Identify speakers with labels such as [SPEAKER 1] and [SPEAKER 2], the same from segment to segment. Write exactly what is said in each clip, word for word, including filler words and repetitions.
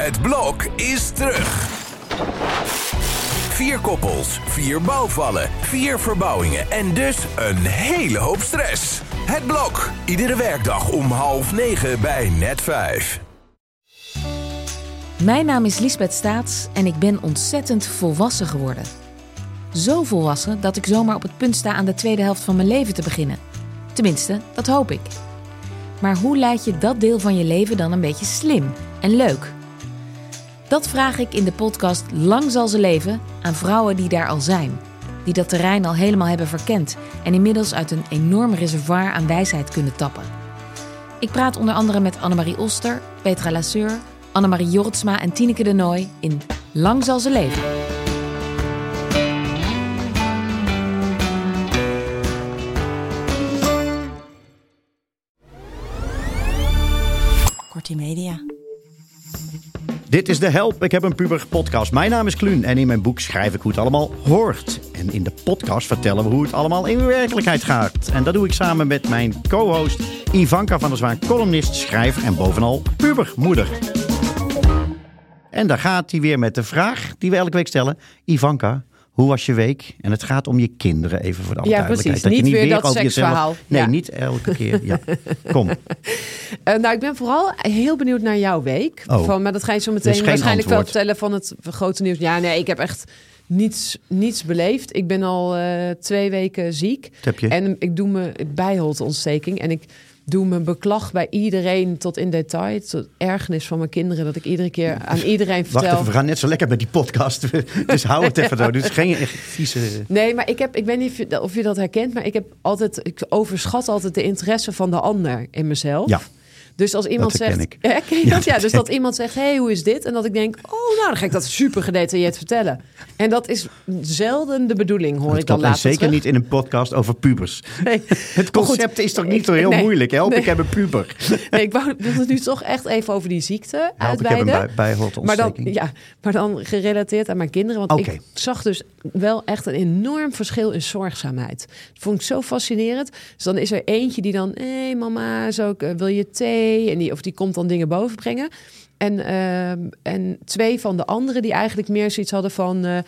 [SPEAKER 1] Het blok is terug. Vier koppels, vier bouwvallen, vier verbouwingen en dus een hele hoop stress. Het blok, iedere werkdag om half negen bij Net vijf.
[SPEAKER 2] Mijn naam is Liesbeth Staats en ik ben ontzettend volwassen geworden. Zo volwassen dat ik zomaar op het punt sta aan de tweede helft van mijn leven te beginnen. Tenminste, dat hoop ik. Maar hoe leid je dat deel van je leven dan een beetje slim en leuk? Dat vraag ik in de podcast Lang zal ze leven aan vrouwen die daar al zijn. Die dat terrein al helemaal hebben verkend en inmiddels uit een enorm reservoir aan wijsheid kunnen tappen. Ik praat onder andere met Annemarie Oster, Petra Lasseur, Annemarie Jortsma en Tineke de Nooy in Lang zal ze leven.
[SPEAKER 3] Media.
[SPEAKER 4] Dit is de Help, ik heb een puber podcast. Mijn naam is Kluun en in mijn boek schrijf ik hoe het allemaal hoort. En in de podcast vertellen we hoe het allemaal in werkelijkheid gaat. En dat doe ik samen met mijn co-host Ivanka van der Zwaan, columnist, schrijver en bovenal pubermoeder. En daar gaat hij weer met de vraag die we elke week stellen. Ivanka, hoe was je week? En het gaat om je kinderen, even voor de alle
[SPEAKER 3] ja,
[SPEAKER 4] duidelijkheid.
[SPEAKER 3] Precies.
[SPEAKER 4] Dat
[SPEAKER 3] niet
[SPEAKER 4] je niet
[SPEAKER 3] weer
[SPEAKER 4] weer
[SPEAKER 3] dat seksverhaal.
[SPEAKER 4] Nee,
[SPEAKER 3] ja.
[SPEAKER 4] niet elke keer. Ja. Kom.
[SPEAKER 3] Uh, nou, ik ben vooral heel benieuwd naar jouw week.
[SPEAKER 4] Oh.
[SPEAKER 3] Van, maar dat ga je zo meteen waarschijnlijk wel vertellen van het grote nieuws. Ja, nee, ik heb echt niets, niets beleefd. Ik ben al uh, twee weken ziek.
[SPEAKER 4] Wat heb je?
[SPEAKER 3] En ik doe me bijholteontsteking. En ik doe mijn beklag bij iedereen tot in detail. Tot ergernis van mijn kinderen. Dat ik iedere keer aan iedereen vertel.
[SPEAKER 4] Wacht even, we gaan net zo lekker met die podcast. Dus hou het even door. Dus geen echt vieze...
[SPEAKER 3] Nee, maar ik heb, ik weet niet of je, of je dat herkent. Maar ik heb altijd, ik overschat altijd de interesse van de ander in mezelf.
[SPEAKER 4] Ja.
[SPEAKER 3] Dus als iemand
[SPEAKER 4] dat herken
[SPEAKER 3] zegt,
[SPEAKER 4] ik.
[SPEAKER 3] herken je dat? Ja, dus dat iemand zegt, hey, hoe is dit? En dat ik denk, oh, nou, dan ga ik dat super gedetailleerd vertellen. En dat is zelden de bedoeling, hoor
[SPEAKER 4] dat
[SPEAKER 3] ik dan
[SPEAKER 4] later.
[SPEAKER 3] later
[SPEAKER 4] Zeker
[SPEAKER 3] terug.
[SPEAKER 4] niet in een podcast over pubers.
[SPEAKER 3] Nee.
[SPEAKER 4] Het concept goed, is toch niet zo heel nee, moeilijk? Help, nee. Ik heb een puber.
[SPEAKER 3] Nee, ik wou het nu toch echt even over die ziekte
[SPEAKER 4] Help,
[SPEAKER 3] uitweiden.
[SPEAKER 4] ik heb een bij, bijholteontsteking.
[SPEAKER 3] Maar dan, ja, maar dan gerelateerd aan mijn kinderen. Want
[SPEAKER 4] okay.
[SPEAKER 3] ik zag dus wel echt een enorm verschil in zorgzaamheid. Dat vond ik zo fascinerend. Dus dan is er eentje die dan, hé hey, mama, zo, wil je thee? En die, of die komt dan dingen bovenbrengen. En, uh, en twee van de anderen die eigenlijk meer zoiets hadden van... Uh,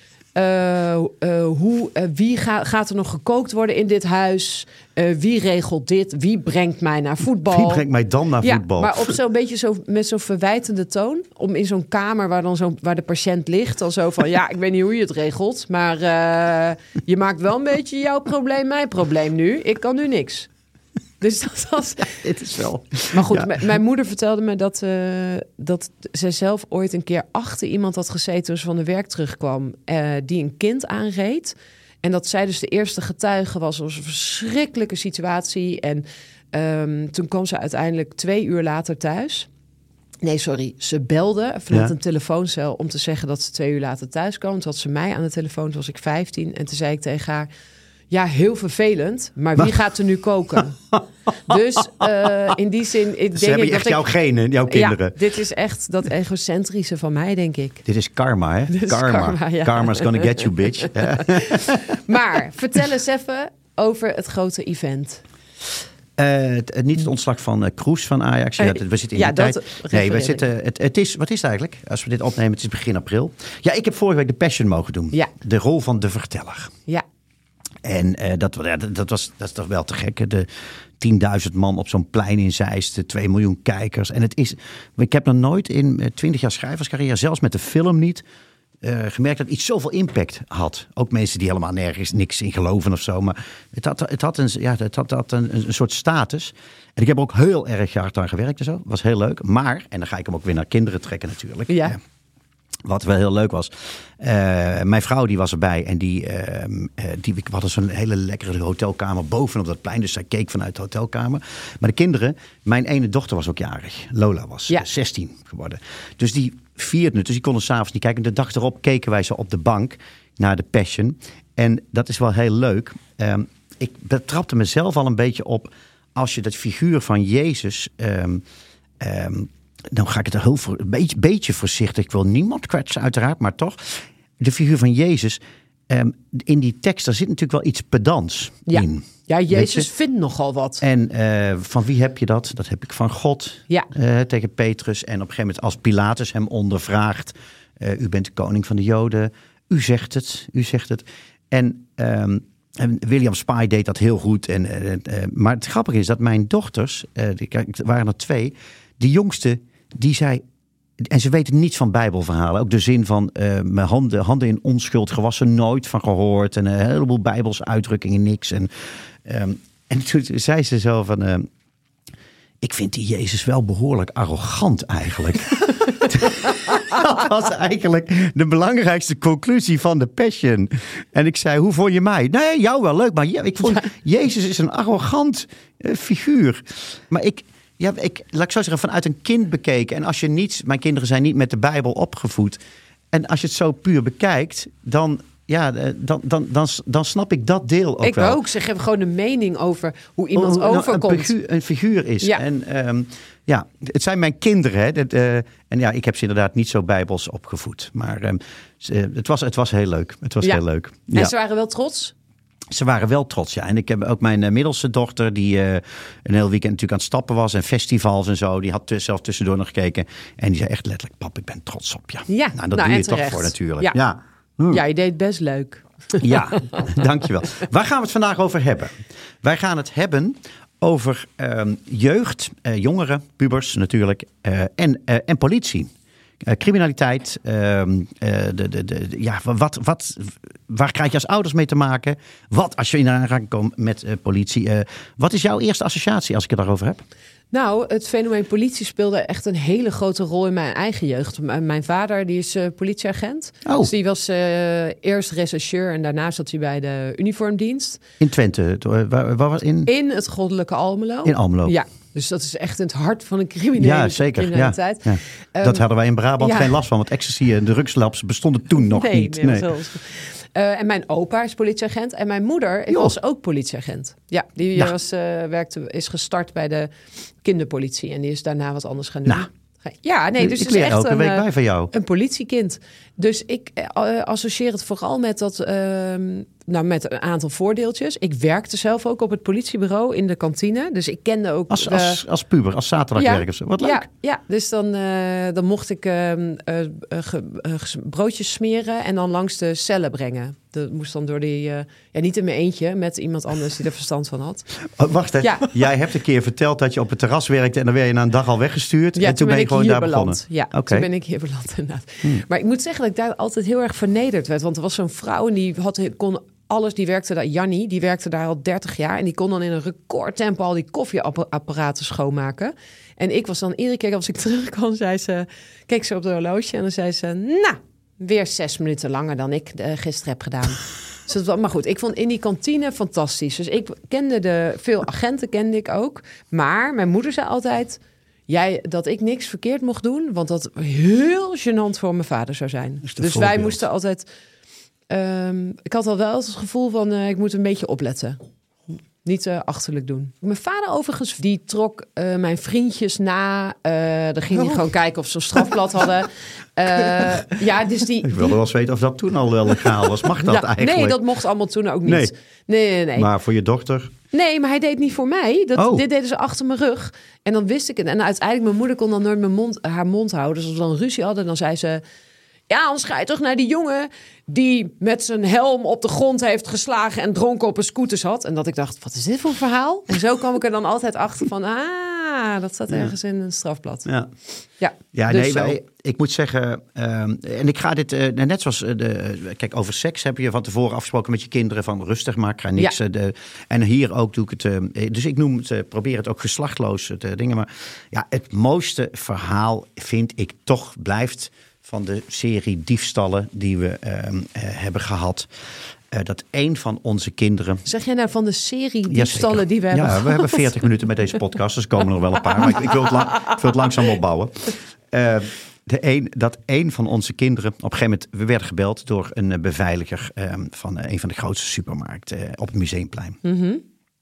[SPEAKER 3] uh, uh, hoe, uh, wie ga, gaat er nog gekookt worden in dit huis? Uh, wie regelt dit? Wie brengt mij naar voetbal?
[SPEAKER 4] Wie brengt mij dan naar
[SPEAKER 3] ja,
[SPEAKER 4] voetbal?
[SPEAKER 3] Maar op zo'n beetje zo, met zo'n verwijtende toon. Om in zo'n kamer waar, dan zo, waar de patiënt ligt... dan zo van, ja, ik weet niet hoe je het regelt... maar uh, je maakt wel een beetje jouw probleem mijn probleem nu. Ik kan nu niks. Dus dat was...
[SPEAKER 4] Het is wel...
[SPEAKER 3] Maar goed,
[SPEAKER 4] ja.
[SPEAKER 3] m- mijn moeder vertelde me dat, uh, dat zij zelf ooit een keer achter iemand had gezeten... toen ze van de werk terugkwam, uh, die een kind aanreed. En dat zij dus de eerste getuige was. Het was een verschrikkelijke situatie. En um, toen kwam ze uiteindelijk twee uur later thuis. Nee, sorry, ze belde vanuit ja. een telefooncel om te zeggen dat ze twee uur later thuis kwam. Toen had ze mij aan de telefoon, toen was ik vijftien. En toen zei ik tegen haar... Ja, heel vervelend, maar wie gaat er nu koken? Dus uh, in die zin... Ik
[SPEAKER 4] Ze
[SPEAKER 3] denk
[SPEAKER 4] hebben
[SPEAKER 3] ik
[SPEAKER 4] echt
[SPEAKER 3] dat
[SPEAKER 4] jouw
[SPEAKER 3] ik,
[SPEAKER 4] genen, jouw kinderen.
[SPEAKER 3] Ja, dit is echt dat egocentrische van mij, denk ik.
[SPEAKER 4] Dit is karma, hè?
[SPEAKER 3] Is
[SPEAKER 4] karma.
[SPEAKER 3] karma ja.
[SPEAKER 4] Karma's gonna get you, bitch.
[SPEAKER 3] Maar vertel eens even over het grote event.
[SPEAKER 4] Uh, het, niet het ontslag van uh, Kroes van Ajax. Ja, we zitten in
[SPEAKER 3] ja,
[SPEAKER 4] die
[SPEAKER 3] dat
[SPEAKER 4] tijd. Nee, we zitten. Het, het is. Wat is het eigenlijk? Als we dit opnemen, het is begin april. Ja, ik heb vorige week de Passion mogen doen.
[SPEAKER 3] Ja.
[SPEAKER 4] De rol van de verteller.
[SPEAKER 3] Ja.
[SPEAKER 4] En uh, dat, ja, dat, was, dat is toch wel te gek. De tienduizend man op zo'n plein in Zeist, twee miljoen kijkers. En het is. Ik heb nog nooit in twintig jaar schrijverscarrière, zelfs met de film niet, Uh, gemerkt dat iets zoveel impact had. Ook mensen die helemaal nergens niks in geloven of zo. Maar het had, het had, een, ja, het had, had een, een soort status. En ik heb er ook heel erg hard aan gewerkt en zo. Was heel leuk. Maar, en dan ga ik hem ook weer naar kinderen trekken natuurlijk.
[SPEAKER 3] Ja.
[SPEAKER 4] Uh, wat wel heel leuk was. Uh, mijn vrouw die was erbij. En die, uh, die we hadden zo'n hele lekkere hotelkamer bovenop dat plein. Dus zij keek vanuit de hotelkamer. Maar de kinderen, mijn ene dochter was ook jarig. Lola was ja. zestien geworden. Dus die vierde, dus die konden s'avonds niet kijken. De dag erop keken wij zo op de bank naar de Passion. En dat is wel heel leuk. Um, ik betrapte mezelf al een beetje op. Als je dat figuur van Jezus... Um, um, dan ga ik het heel voor, een beetje, beetje voorzichtig. Ik wil niemand kwetsen uiteraard, maar toch. De figuur van Jezus, um, in die tekst, daar zit natuurlijk wel iets pedants
[SPEAKER 3] ja.
[SPEAKER 4] in.
[SPEAKER 3] Ja, Jezus vindt nogal wat.
[SPEAKER 4] En uh, van wie heb je dat? Dat heb ik van God.
[SPEAKER 3] Ja.
[SPEAKER 4] Uh, tegen Petrus. En op een gegeven moment als Pilatus hem ondervraagt. Uh, u bent de koning van de Joden. U zegt het. U zegt het. En, um, en William Spy deed dat heel goed. En, uh, uh, maar het grappige is dat mijn dochters, uh, er waren er twee. Die jongste, die zei... En ze weten niets van Bijbelverhalen. Ook de zin van uh, mijn handen, handen in onschuld gewassen, nooit van gehoord. En een heleboel Bijbelse uitdrukkingen, niks. En, um, en toen zei ze zo van... Uh, ik vind die Jezus wel behoorlijk arrogant eigenlijk. Dat was eigenlijk de belangrijkste conclusie van de Passion. En ik zei, hoe vond je mij? Nee, jou wel leuk. Maar ja, ik vond, Jezus is een arrogant uh, figuur. Maar ik... Ja, ik, laat ik zo zeggen, vanuit een kind bekeken. En als je niet, mijn kinderen zijn niet met de Bijbel opgevoed. En als je het zo puur bekijkt, dan, ja, dan, dan, dan, dan snap ik dat deel ook
[SPEAKER 3] ik
[SPEAKER 4] wel.
[SPEAKER 3] Ik ook. Ze geven gewoon een mening over hoe iemand
[SPEAKER 4] hoe, nou,
[SPEAKER 3] overkomt.
[SPEAKER 4] Een figuur, een figuur is.
[SPEAKER 3] Ja.
[SPEAKER 4] En um, ja, het zijn mijn kinderen. Hè. Dat, uh, en ja, ik heb ze inderdaad niet zo Bijbels opgevoed. Maar um, ze, het, was, het was heel leuk. Het was
[SPEAKER 3] ja.
[SPEAKER 4] heel leuk.
[SPEAKER 3] En
[SPEAKER 4] ja.
[SPEAKER 3] ze waren wel trots?
[SPEAKER 4] Ze waren wel trots, ja. En ik heb ook mijn uh, middelste dochter, die uh, een heel weekend natuurlijk aan het stappen was. En festivals en zo. Die had t- zelf tussendoor nog gekeken. En die zei echt letterlijk, pap, ik ben trots op je.
[SPEAKER 3] Ja,
[SPEAKER 4] nou, dat
[SPEAKER 3] nou,
[SPEAKER 4] doe je
[SPEAKER 3] terecht.
[SPEAKER 4] toch voor natuurlijk.
[SPEAKER 3] Ja,
[SPEAKER 4] ja.
[SPEAKER 3] Hm. ja je deed best leuk.
[SPEAKER 4] Ja, dankjewel. Waar gaan we het vandaag over hebben? Wij gaan het hebben over um, jeugd, uh, jongeren, pubers natuurlijk. Uh, en, uh, en politie. Uh, criminaliteit, uh, uh, de, de, de, ja, wat, wat, waar krijg je als ouders mee te maken? Wat als je in aanraking komt met uh, politie? Uh, wat is jouw eerste associatie als ik het daarover heb?
[SPEAKER 3] Nou, het fenomeen politie speelde echt een hele grote rol in mijn eigen jeugd. M- mijn vader die is uh, politieagent.
[SPEAKER 4] Oh.
[SPEAKER 3] Dus die was uh, eerst rechercheur en daarna zat hij bij de uniformdienst.
[SPEAKER 4] In Twente? Waar, waar was in?
[SPEAKER 3] In het goddelijke Almelo.
[SPEAKER 4] In Almelo.
[SPEAKER 3] Ja. Dus dat is echt in het hart van een criminele
[SPEAKER 4] ja, zeker.
[SPEAKER 3] criminaliteit.
[SPEAKER 4] Ja, ja. Um, dat hadden wij in Brabant ja. geen last van. Want ecstasy en drugslabs bestonden toen nog
[SPEAKER 3] nee,
[SPEAKER 4] niet.
[SPEAKER 3] Nee,
[SPEAKER 4] nee.
[SPEAKER 3] Uh, en mijn opa is politieagent. En mijn moeder jo. was ook politieagent. Ja, die ja. Was, uh, werkte, is gestart bij de kinderpolitie. En die is daarna wat anders gaan doen.
[SPEAKER 4] Nou.
[SPEAKER 3] Ja, nee, dus
[SPEAKER 4] ik
[SPEAKER 3] het is echt
[SPEAKER 4] elke
[SPEAKER 3] een,
[SPEAKER 4] week bij van jou.
[SPEAKER 3] een politiekind. Dus ik uh, associeer het vooral met dat, uh, nou, met een aantal voordeeltjes. Ik werkte zelf ook op het politiebureau in de kantine. Dus ik kende ook...
[SPEAKER 4] Als,
[SPEAKER 3] de...
[SPEAKER 4] als, als puber, als zaterdagwerk ja, of zo. Wat leuk.
[SPEAKER 3] Ja, ja dus dan, uh, dan mocht ik uh, uh, ge, uh, broodjes smeren en dan langs de cellen brengen. Dat moest dan door die... Uh, ja, niet in mijn eentje, met iemand anders die er verstand van had.
[SPEAKER 4] Oh, wacht even. Ja. Jij hebt een keer verteld dat je op het terras werkte en dan werd je na een dag al weggestuurd.
[SPEAKER 3] Ja,
[SPEAKER 4] en toen,
[SPEAKER 3] toen ben,
[SPEAKER 4] ben je
[SPEAKER 3] ik
[SPEAKER 4] gewoon
[SPEAKER 3] hier
[SPEAKER 4] daar
[SPEAKER 3] beland.
[SPEAKER 4] begonnen.
[SPEAKER 3] Ja,
[SPEAKER 4] okay.
[SPEAKER 3] toen ben ik hier beland inderdaad. Hmm. Maar ik moet zeggen dat ik daar altijd heel erg vernederd werd. Want er was zo'n vrouw en die had, kon alles, die werkte daar, Jannie, die werkte daar al dertig jaar. En die kon dan in een recordtempo al die koffieapparaten schoonmaken. En ik was dan iedere keer als ik terugkwam, zei ze, keek ze op de horloge en dan zei ze, nou, weer zes minuten langer dan ik uh, gisteren heb gedaan. Dus dat, maar goed, ik vond in die kantine fantastisch. Dus ik kende de, veel agenten kende ik ook. Maar mijn moeder zei altijd, jij, dat ik niks verkeerd mocht doen, want dat heel gênant voor mijn vader zou zijn. Dus voorbeeld. Wij moesten altijd... Um, ik had al wel het gevoel van, uh, ik moet een beetje opletten. Niet uh, achterlijk doen. Mijn vader overigens, die trok uh, mijn vriendjes na. Uh, dan ging hij oh. gewoon kijken of ze een strafblad hadden. Uh, ja, dus die,
[SPEAKER 4] ik wilde die... wel eens weten of dat toen al wel legaal was. Mag dat ja, eigenlijk?
[SPEAKER 3] Nee, dat mocht allemaal toen ook niet.
[SPEAKER 4] Nee.
[SPEAKER 3] Nee, nee, nee.
[SPEAKER 4] Maar voor je dochter?
[SPEAKER 3] Nee, maar hij deed het niet voor mij. Dat,
[SPEAKER 4] oh.
[SPEAKER 3] Dit deden ze achter mijn rug. En dan wist ik het. En uiteindelijk, mijn moeder kon dan nooit mijn mond, haar mond houden. Dus als we dan ruzie hadden, dan zei ze... Ja, anders ga je toch naar die jongen die met zijn helm op de grond heeft geslagen en dronken op een scooter zat. En dat ik dacht, wat is dit voor een verhaal? En zo kwam ik er dan altijd achter van, ah, dat staat ergens ja. in een strafblad.
[SPEAKER 4] Ja,
[SPEAKER 3] ja,
[SPEAKER 4] ja
[SPEAKER 3] dus
[SPEAKER 4] nee, wij, ik moet zeggen, um, en ik ga dit, uh, net zoals, uh, de, kijk, over seks heb je van tevoren afgesproken met je kinderen van rustig maar, ik ga niks. Ja. Uh, de, en hier ook doe ik het, uh, dus ik noem het, uh, probeer het ook geslachtloos te dingen. Maar ja, het mooiste verhaal vind ik toch blijft... van de serie diefstallen die we uh, uh, hebben gehad. Uh, dat een van onze kinderen...
[SPEAKER 3] Zeg jij nou van de serie diefstallen ja, die we hebben
[SPEAKER 4] ja,
[SPEAKER 3] gehad?
[SPEAKER 4] we hebben veertig minuten met deze podcast. Dus er komen nog wel een paar. Maar ik, ik, wil, het lang, ik wil het langzaam opbouwen. Uh, de een, dat een van onze kinderen... Op een gegeven moment... We werden gebeld door een beveiliger... Uh, van uh, een van de grootste supermarkten... Uh, op het Museumplein.
[SPEAKER 3] Mm-hmm.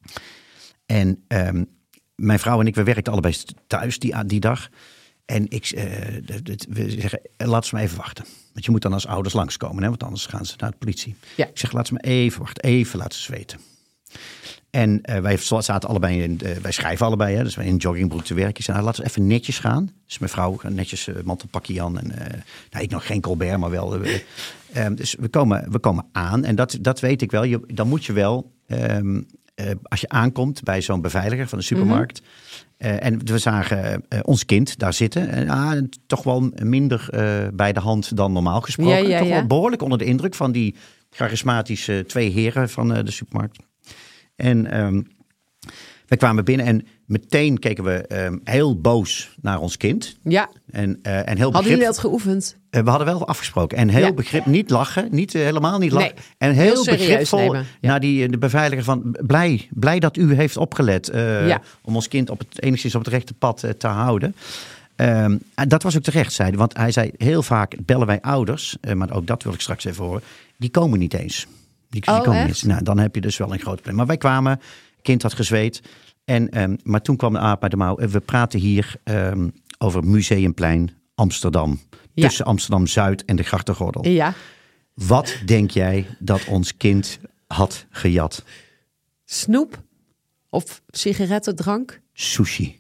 [SPEAKER 4] En um, mijn vrouw en ik... We werkten allebei thuis die, die dag... En ik uh, we zeggen, laat ze maar even wachten. Want je moet dan als ouders langskomen, hè? Want anders gaan ze naar de politie.
[SPEAKER 3] Ja.
[SPEAKER 4] Ik zeg, laat ze maar even wachten, even laten ze weten. En uh, wij zaten allebei in, uh, wij schrijven allebei, hè, dus wij in een joggingbroek te werken. Nou, laten we even netjes gaan. Dus mijn vrouw netjes uh, mantelpakje aan. En, uh, nou, ik nog geen Colbert, maar wel. Uh, uh, dus we komen, we komen aan. En dat, dat weet ik wel. Je, dan moet je wel, um, uh, als je aankomt bij zo'n beveiliger van de supermarkt. Mm-hmm. Uh, en we zagen uh, ons kind daar zitten. En, uh, toch wel minder uh, bij de hand dan normaal gesproken. Ja, ja, toch ja. wel behoorlijk onder de indruk van die charismatische twee heren van uh, de supermarkt. En um, we kwamen binnen en meteen keken we um, heel boos naar ons kind.
[SPEAKER 3] Ja.
[SPEAKER 4] En, uh, en heel begrip...
[SPEAKER 3] Hadden jullie dat geoefend?
[SPEAKER 4] Uh, we hadden wel afgesproken. En heel ja. begrip, niet lachen, niet, uh, helemaal niet lachen. Nee, en heel, heel begripvol ja. naar die, de beveiliger van... Blij, blij dat u heeft opgelet uh, ja. om ons kind op het, enigszins op het rechte pad uh, te houden. Um, en dat was ook terecht, zei hij. Want hij zei, heel vaak bellen wij ouders, uh, maar ook dat wil ik straks even horen, die komen niet eens. Die, die
[SPEAKER 3] oh,
[SPEAKER 4] komen niet. Nou, dan heb je dus wel een groot probleem. Maar wij kwamen, kind had gezweet. En, um, maar toen kwam de aap bij de mouw. We praten hier um, over Museumplein Amsterdam. Ja. Tussen Amsterdam-Zuid en de Grachtengordel.
[SPEAKER 3] Ja.
[SPEAKER 4] Wat denk jij dat ons kind had gejat?
[SPEAKER 3] Snoep? Of sigaretten, drank?
[SPEAKER 4] Sushi.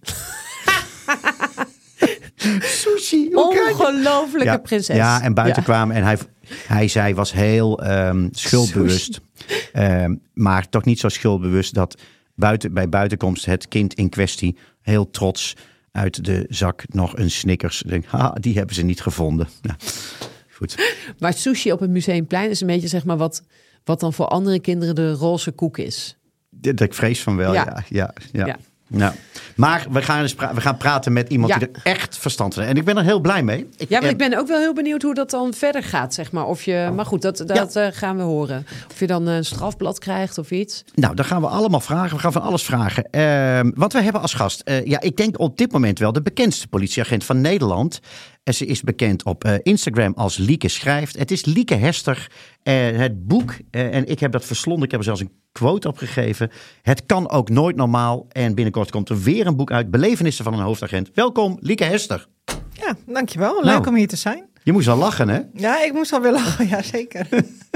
[SPEAKER 4] Sushi.
[SPEAKER 3] Ongelofelijke
[SPEAKER 4] ja,
[SPEAKER 3] prinses.
[SPEAKER 4] Ja, en buiten
[SPEAKER 3] ja.
[SPEAKER 4] kwamen en hij, hij zei was heel um, schuldbewust. Um, maar toch niet zo schuldbewust dat buiten, bij buitenkomst het kind in kwestie heel trots uit de zak nog een Snickers. Denk, ha, die hebben ze niet gevonden. Nou, goed.
[SPEAKER 3] Maar sushi op het Museumplein is een beetje zeg maar wat, wat dan voor andere kinderen de roze koek is.
[SPEAKER 4] Dat ik vrees van wel, ja. ja, ja, ja. ja. Nou, maar we gaan, eens pra- we gaan praten met iemand ja. die er echt verstand van heeft. En ik ben er heel blij mee.
[SPEAKER 3] Ik, ja, maar ik ben ook wel heel benieuwd hoe dat dan verder gaat, zeg maar. Of je, maar goed, dat, dat ja. uh, gaan we horen. Of je dan een strafblad krijgt of iets.
[SPEAKER 4] Nou, dan gaan we allemaal vragen. We gaan van alles vragen. Uh, want we hebben als gast, uh, ja, ik denk op dit moment wel de bekendste politieagent van Nederland. En ze is bekend op uh, Instagram als Lieke Schrijft. Het is Lieke Hester. Uh, het boek, uh, en ik heb dat verslonden. Ik heb er zelfs een quote opgegeven. Het kan ook nooit normaal. En binnenkort komt er weer een boek uit. Belevenissen van een hoofdagent. Welkom, Lieke Hester.
[SPEAKER 5] Ja, dankjewel. Leuk
[SPEAKER 4] nou,
[SPEAKER 5] om hier te zijn.
[SPEAKER 4] Je moest al lachen, hè?
[SPEAKER 5] Ja, ik moest al weer lachen. Ja, zeker.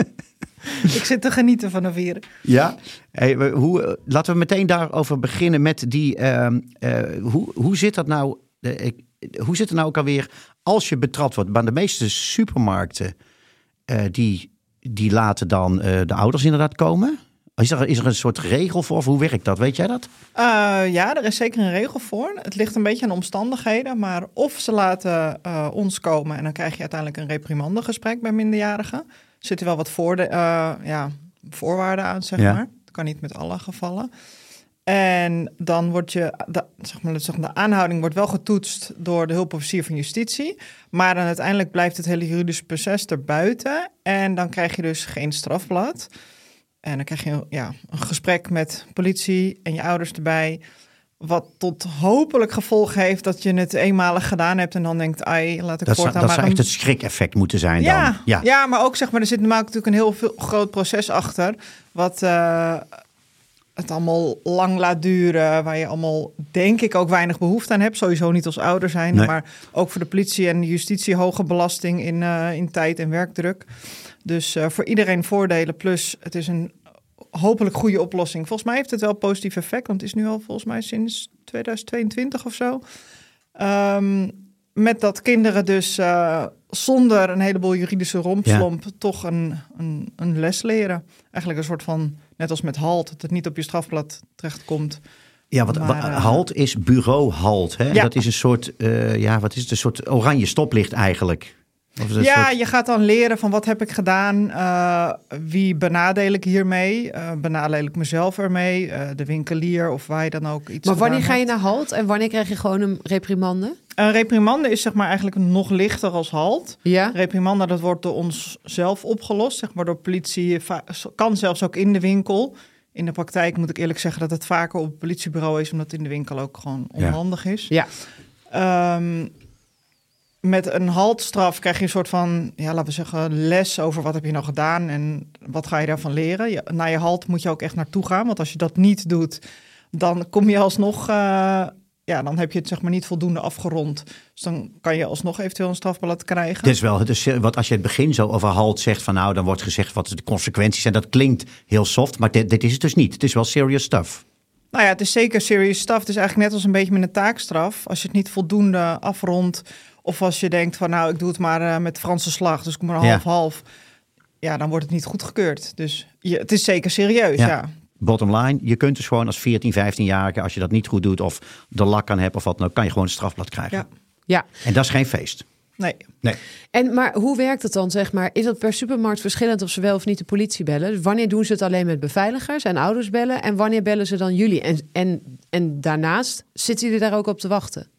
[SPEAKER 5] Ik zit te genieten van de vieren.
[SPEAKER 4] Ja, hey, hoe, laten we meteen daarover beginnen met die... Uh, uh, hoe, hoe zit dat nou... Uh, ik, Hoe zit het nou ook alweer als je betrapt wordt? Maar de meeste supermarkten, uh, die, die laten dan uh, de ouders inderdaad komen. Is er, is er een soort regel voor? Of hoe werkt dat? Weet jij dat?
[SPEAKER 5] Uh, ja, er is zeker een regel voor. Het ligt een beetje aan de omstandigheden. Maar of ze laten uh, ons komen en dan krijg je uiteindelijk een reprimandegesprek bij minderjarigen. Er zitten wel wat voorde, uh, ja, voorwaarden aan, zeg ja. maar. Dat kan niet met alle gevallen. En dan wordt je, de, zeg maar, de aanhouding wordt wel getoetst door de hulpofficier van justitie. Maar dan uiteindelijk blijft het hele juridische proces erbuiten. En dan krijg je dus geen strafblad. En dan krijg je ja, een gesprek met politie en je ouders erbij. Wat tot hopelijk gevolg heeft dat je het eenmalig gedaan hebt. En dan denkt, ai, laat ik
[SPEAKER 4] dat
[SPEAKER 5] voortaan
[SPEAKER 4] zou, dat
[SPEAKER 5] maar...
[SPEAKER 4] zou
[SPEAKER 5] een...
[SPEAKER 4] echt het schrik-effect moeten zijn
[SPEAKER 5] ja,
[SPEAKER 4] dan. Ja.
[SPEAKER 5] ja, maar ook zeg maar, er zit normaal natuurlijk een heel veel, groot proces achter. Wat... Uh, het allemaal lang laat duren, waar je allemaal, denk ik, ook weinig behoefte aan hebt. Sowieso niet als ouder zijn, nee. Maar ook voor de politie en de justitie hoge belasting in, uh, in tijd en werkdruk. Dus uh, voor iedereen voordelen, plus het is een hopelijk goede oplossing. Volgens mij heeft het wel een positief effect, want het is nu al volgens mij sinds tweeduizend tweeëntwintig of zo. Um, met dat kinderen dus uh, zonder een heleboel juridische rompslomp ja. toch een, een, een les leren. Eigenlijk een soort van, net als met halt, dat het niet op je strafblad terechtkomt.
[SPEAKER 4] Ja, wat
[SPEAKER 5] maar, uh,
[SPEAKER 4] halt is bureau halt. Hè? Ja. Dat is een soort, uh, ja, wat is het? Een soort oranje stoplicht eigenlijk. Of
[SPEAKER 5] ja,
[SPEAKER 4] soort...
[SPEAKER 5] je gaat dan leren van wat heb ik gedaan, uh, wie benadeel ik hiermee, uh, benadeel ik mezelf ermee, uh, de winkelier of waar je dan ook iets.
[SPEAKER 3] Maar wanneer ga je
[SPEAKER 5] hebt.
[SPEAKER 3] naar halt en wanneer krijg je gewoon een reprimande?
[SPEAKER 5] Een reprimande is zeg maar eigenlijk nog lichter als halt.
[SPEAKER 3] Ja.
[SPEAKER 5] Reprimande, dat wordt door ons zelf opgelost, zeg maar door politie, kan zelfs ook in de winkel. In de praktijk moet ik eerlijk zeggen dat het vaker op het politiebureau is, omdat het in de winkel ook gewoon onhandig ja. is.
[SPEAKER 3] Ja.
[SPEAKER 5] Um, Met een haltstraf krijg je een soort van, ja, laten we zeggen, les over wat heb je nou gedaan en wat ga je daarvan leren. Je, naar je halt moet je ook echt naartoe gaan, want als je dat niet doet, dan kom je alsnog uh, ja, dan heb je het zeg maar niet voldoende afgerond. Dus dan kan je alsnog eventueel een strafblad krijgen.
[SPEAKER 4] Het is wel, het is, wat als je het begin zo overhaald zegt van nou, dan wordt gezegd wat de consequenties zijn. Dat klinkt heel soft, maar dit, dit is het dus niet. Het is wel serious stuff.
[SPEAKER 5] Nou ja, het is zeker serious stuff. Het is eigenlijk net als een beetje met een taakstraf. Als je het niet voldoende afrondt, of als je denkt van nou, ik doe het maar uh, met Franse slag, dus ik kom maar half-half. Ja. ja, dan wordt het niet goedgekeurd. Dus je, het is zeker serieus, ja. ja.
[SPEAKER 4] Bottom line, je kunt dus gewoon als veertien, vijftienjarige, als je dat niet goed doet of de lak aan hebt of wat dan ook, kan je gewoon een strafblad krijgen.
[SPEAKER 5] Ja.
[SPEAKER 3] ja.
[SPEAKER 4] En dat is geen feest.
[SPEAKER 5] Nee.
[SPEAKER 4] nee.
[SPEAKER 3] En maar hoe werkt het dan, zeg maar? Is dat per supermarkt verschillend of ze wel of niet de politie bellen? Dus wanneer doen ze het alleen met beveiligers en ouders bellen? En wanneer bellen ze dan jullie? En, en, en daarnaast, zitten jullie daar ook op te wachten?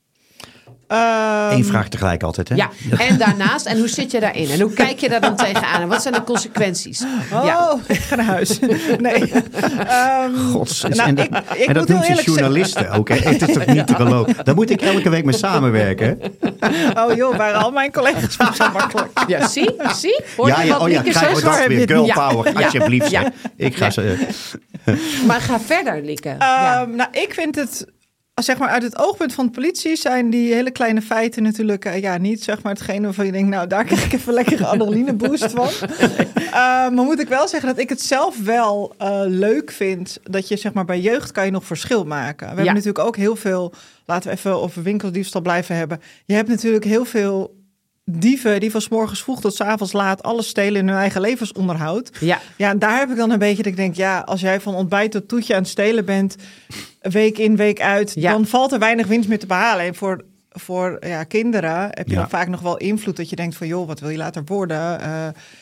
[SPEAKER 5] Um,
[SPEAKER 4] Eén vraag tegelijk altijd, hè?
[SPEAKER 3] Ja, en daarnaast, en hoe zit je daarin? En hoe kijk je daar dan tegenaan? En wat zijn de consequenties?
[SPEAKER 5] Oh, ja. ik ga naar huis. Nee. Um,
[SPEAKER 4] Gods,
[SPEAKER 5] nou,
[SPEAKER 4] en dat,
[SPEAKER 5] ik, ik
[SPEAKER 4] en dat doen ze journalisten ook, hè? Het is toch niet te geloven? Daar moet ik elke week mee samenwerken.
[SPEAKER 5] Oh joh, waren al mijn collega's zo makkelijk.
[SPEAKER 3] Ja, zie, zie? Hoor
[SPEAKER 4] ja,
[SPEAKER 3] je
[SPEAKER 4] ja,
[SPEAKER 3] wat
[SPEAKER 4] oh ja, krijgen we dat weer. Girl power, ja. alsjeblieft. Ja. Ik ga ze...
[SPEAKER 3] Maar ga verder, Lieke. Um,
[SPEAKER 5] ja. Nou, ik vind het... Zeg maar uit het oogpunt van de politie zijn die hele kleine feiten natuurlijk uh, ja, niet zeg maar hetgene waarvan je denkt, nou daar krijg ik even lekker adrenaline boost van. Uh, maar moet ik wel zeggen dat ik het zelf wel uh, leuk vind dat je zeg maar bij jeugd kan je nog verschil maken. We ja. hebben natuurlijk ook heel veel, laten we even over winkeldiefstal blijven hebben. Je hebt natuurlijk heel veel dieven die van 's morgens vroeg tot 's avonds laat alles stelen in hun eigen levensonderhoud.
[SPEAKER 3] Ja.
[SPEAKER 5] Ja, en daar heb ik dan een beetje dat ik denk, ja, als jij van ontbijt tot toetje aan het stelen bent, week in, week uit, ja. dan valt er weinig winst meer te behalen. En voor, voor ja, kinderen heb je ja. dan vaak nog wel invloed dat je denkt van, joh, wat wil je later worden? Uh,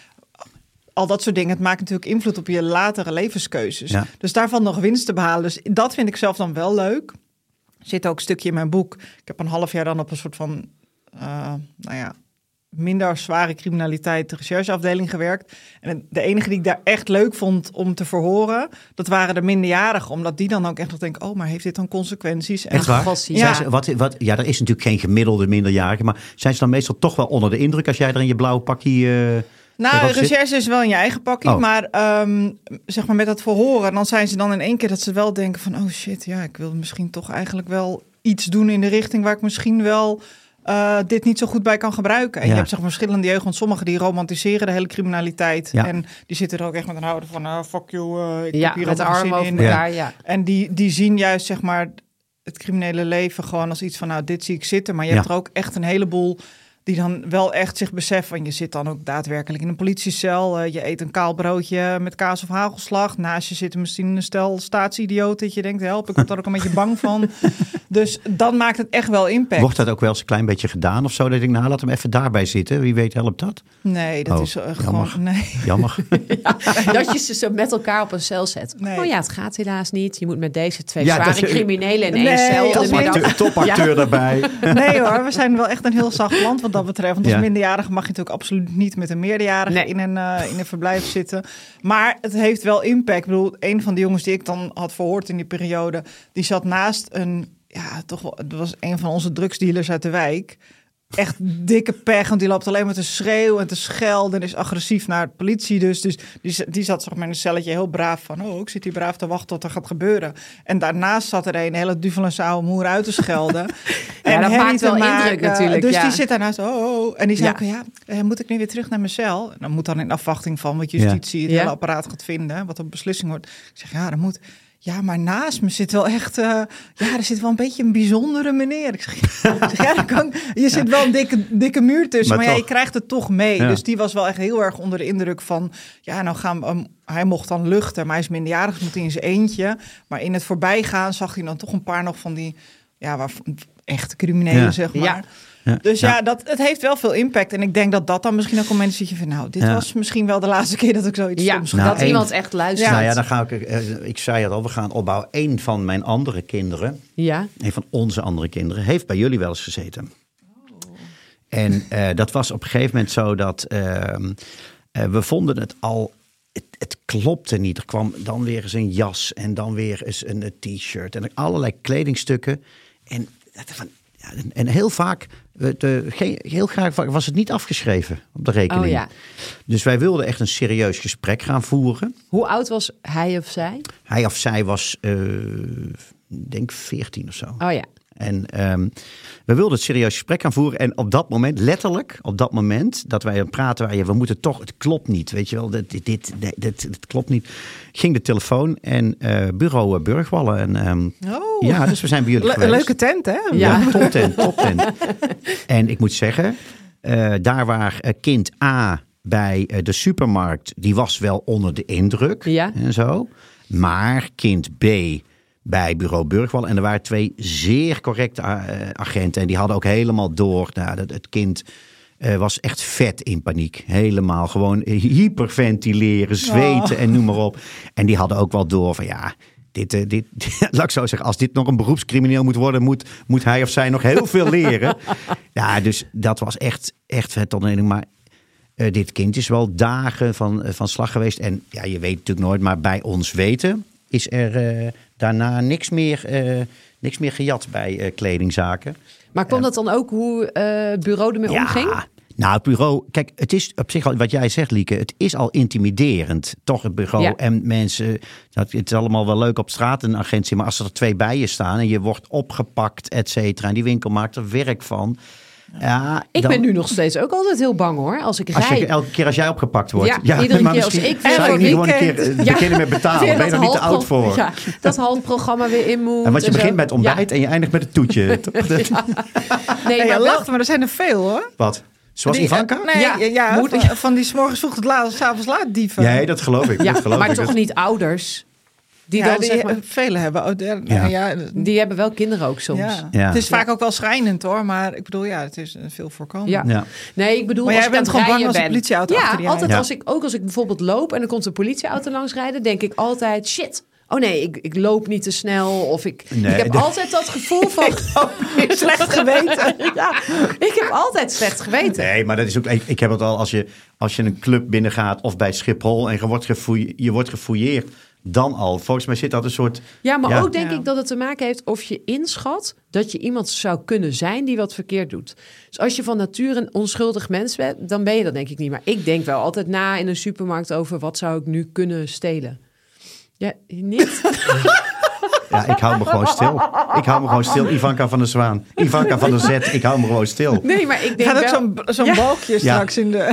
[SPEAKER 5] al dat soort dingen. Het maakt natuurlijk invloed op je latere levenskeuzes. Ja. Dus daar valt nog winst te behalen. Dus dat vind ik zelf dan wel leuk. Er zit ook een stukje in mijn boek. Ik heb een half jaar dan op een soort van, uh, nou ja, minder zware criminaliteit de rechercheafdeling gewerkt. En de enige die ik daar echt leuk vond om te verhoren, dat waren de minderjarigen. Omdat die dan ook echt nog denken, oh, maar heeft dit dan consequenties?
[SPEAKER 4] Echt waar?
[SPEAKER 5] Ja.
[SPEAKER 4] Ze, wat, wat, ja, er is natuurlijk geen gemiddelde minderjarige, maar zijn ze dan meestal toch wel onder de indruk als jij er in je blauwe pakje... Uh,
[SPEAKER 5] nou, recherche is wel in je eigen pakje, oh. maar um, zeg maar met dat verhoren, dan zijn ze dan in één keer dat ze wel denken van, oh shit, ja, ik wil misschien toch eigenlijk wel iets doen in de richting waar ik misschien wel Uh, dit niet zo goed bij kan gebruiken. En ja. je hebt zeg maar verschillende jeugd, want sommigen die romantiseren de hele criminaliteit. Ja. En die zitten er ook echt met een houden van, uh, fuck you, uh, ik
[SPEAKER 3] ja,
[SPEAKER 5] heb hier
[SPEAKER 3] met de armen over elkaar, ja.
[SPEAKER 5] En die, die zien juist zeg maar het criminele leven gewoon als iets van, nou, dit zie ik zitten. Maar je ja. hebt er ook echt een heleboel die dan wel echt zich beseffen. En je zit dan ook daadwerkelijk in een politiecel. Uh, je eet een kaal broodje met kaas of hagelslag. Naast je zit misschien een stel staatsidioten. Dat je denkt, help, ik word er ook een beetje bang van. Dus dan maakt het echt wel impact.
[SPEAKER 4] Wordt dat ook wel eens een klein beetje gedaan of zo? Dat ik denk, nou, laat hem even daarbij zitten. Wie weet helpt dat?
[SPEAKER 5] Nee, dat
[SPEAKER 4] oh,
[SPEAKER 5] is uh,
[SPEAKER 4] jammer.
[SPEAKER 5] gewoon... Nee.
[SPEAKER 4] Jammer.
[SPEAKER 3] Ja, dat je ze zo met elkaar op een cel zet. Nee. Oh ja, het gaat helaas niet. Je moet met deze twee ja, zware is, criminelen in één nee, cel.
[SPEAKER 4] Topacteur, topacteur ja. daarbij.
[SPEAKER 5] Nee hoor, we zijn wel echt een heel zacht land wat dat betreft. Want als ja. minderjarige mag je natuurlijk absoluut niet met een meerderjarige nee. in, een, uh, in een verblijf zitten. Maar het heeft wel impact. Ik bedoel, een van de jongens die ik dan had verhoord in die periode, die zat naast een, ja, toch wel, het was een van onze drugsdealers uit de wijk. Echt dikke pech, want die loopt alleen maar te schreeuwen en te schelden en is agressief naar de politie. Dus, dus die, die zat zeg maar in een celletje heel braaf van, oh, ik zit hier braaf te wachten tot er gaat gebeuren. En daarnaast zat er een hele duvel en oude moer uit te schelden.
[SPEAKER 3] Ja, en dat maakt wel maken. Indruk natuurlijk.
[SPEAKER 5] Dus
[SPEAKER 3] ja.
[SPEAKER 5] die zit daarnaast, oh, oh. En die zei, ja, ja eh, moet ik nu weer terug naar mijn cel? En dan moet dan in afwachting van wat justitie ja. het hele apparaat gaat vinden, wat een beslissing wordt. Ik zeg, ja, dat moet... Ja, maar naast me zit wel echt... Uh, ja, er zit wel een beetje een bijzondere meneer. Ik zeg, ik zeg ja, dan kan, je zit wel een dikke, dikke muur tussen, maar, maar ja, je krijgt het toch mee. Ja. Dus die was wel echt heel erg onder de indruk van... Ja, nou gaan we... Um, hij mocht dan luchten, maar hij is minderjarig, dus moet hij in zijn eentje. Maar in het voorbijgaan zag hij dan toch een paar nog van die... Ja, waar, echte criminelen, ja. zeg maar. Ja. Ja, dus ja, ja dat, het heeft wel veel impact. En ik denk dat dat dan misschien ook een moment zit je van... nou, dit ja. was misschien wel de laatste keer dat ik zoiets
[SPEAKER 3] ja,
[SPEAKER 5] soms...
[SPEAKER 3] Nou, dat
[SPEAKER 4] een,
[SPEAKER 3] iemand echt luistert.
[SPEAKER 4] Ja. Nou ja, dan ga ik... Ik zei het al, we gaan opbouwen. Eén van mijn andere kinderen...
[SPEAKER 3] Ja.
[SPEAKER 4] Een van onze andere kinderen... heeft bij jullie wel eens gezeten. Oh. En uh, dat was op een gegeven moment zo dat... Uh, uh, we vonden het al... Het, het klopte niet. Er kwam dan weer eens een jas... en dan weer eens een, een t-shirt... en allerlei kledingstukken. En van... En heel vaak, de, heel graag was het niet afgeschreven op de rekening.
[SPEAKER 3] Oh, ja.
[SPEAKER 4] Dus wij wilden echt een serieus gesprek gaan voeren.
[SPEAKER 3] Hoe oud was hij of zij?
[SPEAKER 4] Hij of zij was, uh, denk veertien of zo.
[SPEAKER 3] Oh ja.
[SPEAKER 4] En um, we wilden het serieus gesprek gaan voeren. En op dat moment, letterlijk, op dat moment dat wij aan praten waren, we moeten toch, het klopt niet, weet je wel, dit, dit, dit, dit, dit, dit klopt niet. Ging de telefoon en uh, bureau Burgwallen. En, um,
[SPEAKER 5] oh.
[SPEAKER 4] Ja, dus we zijn bij jullie
[SPEAKER 5] Le-
[SPEAKER 4] geweest.
[SPEAKER 5] Leuke tent, hè?
[SPEAKER 4] Ja, ja top tent, top tent. En ik moet zeggen, uh, daar waar uh, kind A bij uh, de supermarkt, die was wel onder de indruk
[SPEAKER 3] ja.
[SPEAKER 4] en zo. Maar kind B bij bureau Burgwallen. En er waren twee zeer correcte uh, agenten. En die hadden ook helemaal door. Nou, dat, het kind uh, was echt vet in paniek. Helemaal gewoon hyperventileren, zweten oh. en noem maar op. En die hadden ook wel door van ja... Dit, uh, dit, laat ik zo zeggen, als dit nog een beroepscrimineel moet worden, moet, moet hij of zij nog heel veel leren. Ja, dus dat was echt, echt vet onderneming. Maar uh, dit kind is wel dagen van, uh, van slag geweest. En ja, je weet natuurlijk nooit, maar bij ons weten is er uh, daarna niks meer, uh, niks meer gejat bij uh, kledingzaken.
[SPEAKER 3] Maar kon uh, dat dan ook hoe uh, het bureau ermee
[SPEAKER 4] ja,
[SPEAKER 3] omging?
[SPEAKER 4] Nou, het bureau, kijk, het is op zich al, wat jij zegt, Lieke, het is al intimiderend, toch, het bureau. Ja. En mensen, dat, het is allemaal wel leuk op straat een agentie, maar als er twee bij je staan en je wordt opgepakt, et cetera, en die winkel maakt er werk van. Ja,
[SPEAKER 3] ik
[SPEAKER 4] dan,
[SPEAKER 3] ben nu nog steeds ook altijd heel bang hoor, als ik
[SPEAKER 4] als
[SPEAKER 3] rij.
[SPEAKER 4] je, elke keer als jij opgepakt wordt.
[SPEAKER 3] Ja,
[SPEAKER 4] ja
[SPEAKER 3] iedere
[SPEAKER 4] maar
[SPEAKER 3] keer als ik
[SPEAKER 4] zou je niet gewoon een keer uh,
[SPEAKER 3] ja.
[SPEAKER 4] beginnen met betalen? Ben je er niet te oud voor?
[SPEAKER 3] Ja, dat halfprogramma weer in moet.
[SPEAKER 4] En want je
[SPEAKER 3] en
[SPEAKER 4] begint
[SPEAKER 3] zo.
[SPEAKER 4] met ontbijt ja. en je eindigt met het toetje.
[SPEAKER 3] ja. Nee,
[SPEAKER 5] hey,
[SPEAKER 3] maar,
[SPEAKER 5] lacht, maar er zijn er veel hoor.
[SPEAKER 4] Wat? Zoals
[SPEAKER 5] die,
[SPEAKER 4] Ivanka?
[SPEAKER 5] Nee, ja,
[SPEAKER 3] ja,
[SPEAKER 5] ja
[SPEAKER 3] moet,
[SPEAKER 5] van, van die 's morgens vroeg tot laat, 's avonds laat dieven.
[SPEAKER 4] Nee, dat geloof ik.
[SPEAKER 3] Ja,
[SPEAKER 4] dat geloof
[SPEAKER 3] maar
[SPEAKER 4] ik.
[SPEAKER 3] toch
[SPEAKER 4] dat...
[SPEAKER 3] niet ouders. Die,
[SPEAKER 5] ja,
[SPEAKER 3] dan,
[SPEAKER 5] die
[SPEAKER 3] zeg maar,
[SPEAKER 5] velen hebben. Oh, de,
[SPEAKER 4] ja.
[SPEAKER 5] Ja,
[SPEAKER 3] die hebben wel kinderen ook soms.
[SPEAKER 5] Ja.
[SPEAKER 4] Ja.
[SPEAKER 5] Het is
[SPEAKER 3] ja.
[SPEAKER 5] vaak ook wel schrijnend hoor, maar ik bedoel, ja, het is veel voorkomend.
[SPEAKER 3] Ja.
[SPEAKER 4] Ja.
[SPEAKER 3] Nee, ik bedoel,
[SPEAKER 5] maar
[SPEAKER 3] als
[SPEAKER 5] jij
[SPEAKER 3] ik
[SPEAKER 5] bent
[SPEAKER 3] aan het
[SPEAKER 5] gewoon bang
[SPEAKER 3] rijden
[SPEAKER 5] als een
[SPEAKER 3] ben.
[SPEAKER 5] politieauto
[SPEAKER 3] ja,
[SPEAKER 5] achter je
[SPEAKER 3] altijd
[SPEAKER 4] ja.
[SPEAKER 3] als ik ook als ik bijvoorbeeld loop en er komt een politieauto langs rijden, denk ik altijd shit. Oh nee, ik, ik loop niet te snel. Of ik,
[SPEAKER 4] nee,
[SPEAKER 3] ik heb
[SPEAKER 4] dat...
[SPEAKER 3] altijd dat gevoel van
[SPEAKER 5] slecht geweten.
[SPEAKER 3] Ja, ik heb altijd slecht geweten.
[SPEAKER 4] Nee, maar dat is ook. Ik, ik heb het al als je, als je een club binnengaat of bij Schiphol en je wordt, gefouille, je wordt gefouilleerd, dan al. Volgens mij zit dat een soort.
[SPEAKER 3] Ja, maar
[SPEAKER 4] ja.
[SPEAKER 3] ook denk
[SPEAKER 5] ja.
[SPEAKER 3] ik dat het te maken heeft of je inschat dat je iemand zou kunnen zijn die wat verkeerd doet. Dus als je van nature een onschuldig mens bent, dan ben je dat denk ik niet. Maar ik denk wel altijd na in een supermarkt over wat zou ik nu kunnen stelen. Ja, niet?
[SPEAKER 4] Ja, ik hou me gewoon stil. Ik hou me gewoon stil. Ivanka van der Zwaan. Ivanka van der Zet. Ik hou me gewoon stil.
[SPEAKER 3] Nee, maar ik denk
[SPEAKER 5] Gaat ook
[SPEAKER 3] wel...
[SPEAKER 5] zo'n, zo'n
[SPEAKER 3] ja.
[SPEAKER 5] balkje straks ja. in de...